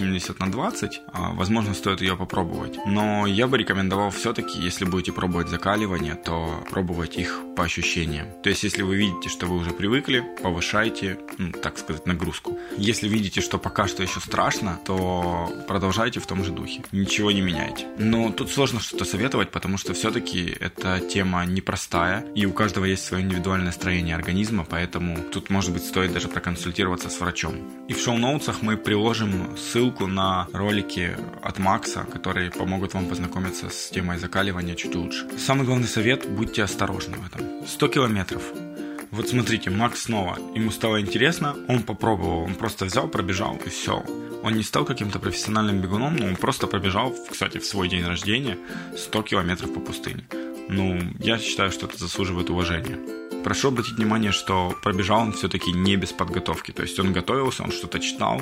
80/20, возможно, стоит ее попробовать. Но я бы рекомендовал все-таки, если будете пробовать закаливание, то пробовать их по ощущениям. То есть, если вы видите, что вы уже привыкли, повышайте, так сказать, нагрузку. Если видите, что пока что еще страшно, то продолжайте в том же духе. Ничего не меняйте. Но тут сложно что-то советовать, потому что все-таки эта тема непростая, и у каждого есть свое индивидуальное строение организма, поэтому тут, может быть, стоит даже проконсультироваться с врачом. И в шоу-ноутсах мы приложим ссылку на ролики от Макса, которые помогут вам познакомиться с темой закаливания чуть лучше. Самый главный совет – будьте осторожны в этом. 100 километров. Вот смотрите, Макс снова, ему стало интересно, он попробовал, он просто взял, пробежал и все. Он не стал каким-то профессиональным бегуном, но он просто пробежал, кстати, в свой день рождения 100 километров по пустыне. Ну, я считаю, что это заслуживает уважения. Прошу обратить внимание, что пробежал он все-таки не без подготовки. То есть он готовился, он что-то читал,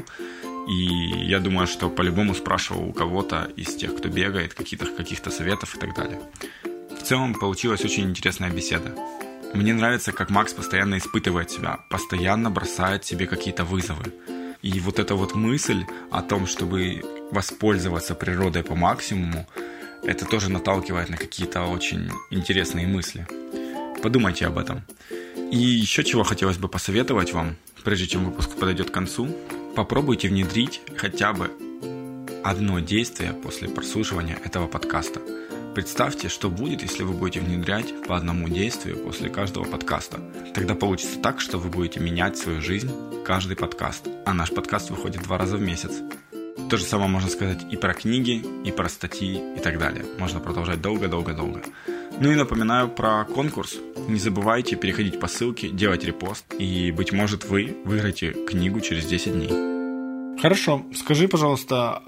и я думаю, что по-любому спрашивал у кого-то из тех, кто бегает, каких-то советов и так далее. В целом получилась очень интересная беседа. Мне нравится, как Макс постоянно испытывает себя, постоянно бросает себе какие-то вызовы. И вот эта вот мысль о том, чтобы воспользоваться природой по максимуму, это тоже наталкивает на какие-то очень интересные мысли. Подумайте об этом. И еще чего хотелось бы посоветовать вам, прежде чем выпуск подойдет к концу, попробуйте внедрить хотя бы одно действие после прослушивания этого подкаста. Представьте, что будет, если вы будете внедрять по одному действию после каждого подкаста. Тогда получится так, что вы будете менять свою жизнь каждый подкаст. А наш подкаст выходит 2 раза в месяц. То же самое можно сказать и про книги, и про статьи, и так далее. Можно продолжать долго-долго-долго. Ну и напоминаю про конкурс. Не забывайте переходить по ссылке, делать репост, и, быть может, вы выиграете книгу через 10 дней. Хорошо, скажи, пожалуйста,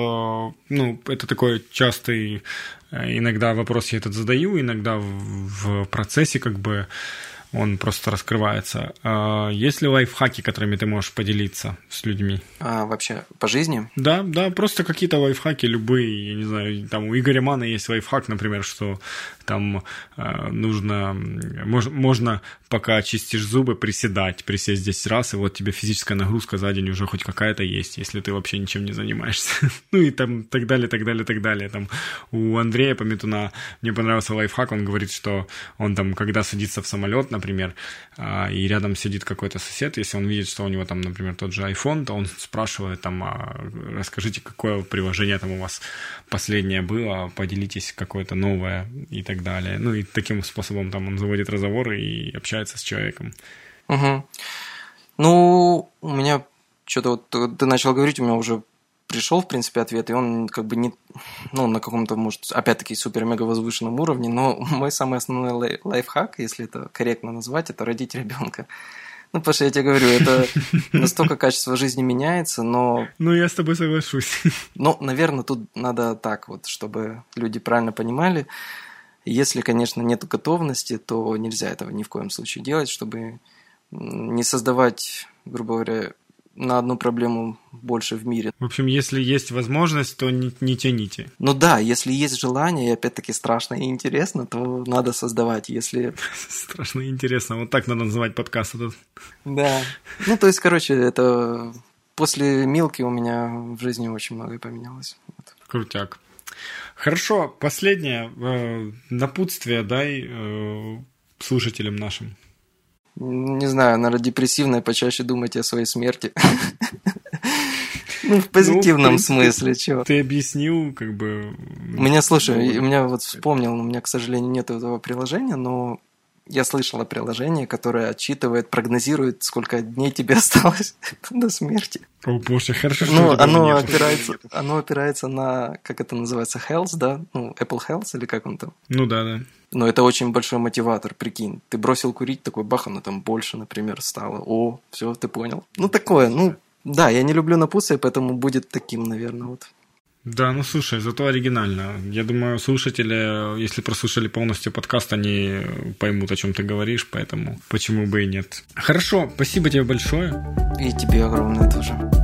это такой частый иногда вопрос я этот задаю, иногда в процессе как бы он просто раскрывается. Есть ли лайфхаки, которыми ты можешь поделиться с людьми? Вообще по жизни? Да, просто какие-то лайфхаки любые. Я не знаю, там у Игоря Мана есть лайфхак, например, что там можно, пока чистишь зубы, присесть 10 раз, и вот тебе физическая нагрузка за день уже хоть какая-то есть, если ты вообще ничем не занимаешься. Ну и там так далее. Там у Андрея Пометуна мне понравился лайфхак, он говорит, что он там, когда садится в самолет, например, и рядом сидит какой-то сосед, если он видит, что у него там, например, тот же iPhone, то он спрашивает там, расскажите, какое приложение там у вас последнее было, поделитесь какое-то новое и так далее. Ну и таким способом там он заводит разговоры и общается с человеком. Угу. Ну, у меня что-то вот ты начал говорить, у меня уже пришел, в принципе, ответ, и он как бы не, ну, на каком-то, может, опять-таки, супер-мега возвышенном уровне, но мой самый основной лайфхак, если это корректно назвать, это родить ребенка. Ну, потому что я тебе говорю, это настолько качество жизни меняется, но... Ну, я с тобой соглашусь. Ну, наверное, тут надо так вот, чтобы люди правильно понимали. Если, конечно, нет готовности, то нельзя этого ни в коем случае делать, чтобы не создавать, грубо говоря, на одну проблему больше в мире. В общем, если есть возможность, то не тяните. Ну да, если есть желание, и опять-таки страшно и интересно, то надо создавать. Если... Страшно и интересно. Вот так надо называть подкаст этот. Да. Ну, то есть, короче, это... После Милки у меня в жизни очень многое поменялось. Вот. Крутяк. Хорошо, последнее. Напутствие дай слушателям нашим. Не знаю, наверное, депрессивное, почаще думайте о своей смерти. Ну, в позитивном смысле, чего. Ты объяснил, как бы... У меня, слушай, у меня вот вспомнил, у меня, к сожалению, нет этого приложения, но я слышал о приложении, которое отчитывает, прогнозирует, сколько дней тебе осталось до смерти. О, боже, хорошо, что ну, оно опирается на, как это называется, Health, да? Ну, Apple Health или как он там? Ну да. Но это очень большой мотиватор, прикинь. Ты бросил курить, такой бах, оно там больше, например, стало. О, все, ты понял. Ну, такое, ну, да, я не люблю напутствие, поэтому будет таким, наверное, вот. Да, ну слушай, зато оригинально. Я думаю, слушатели, если прослушали полностью подкаст, они поймут, о чем ты говоришь, поэтому почему бы и нет. Хорошо, спасибо тебе большое. И тебе огромное тоже.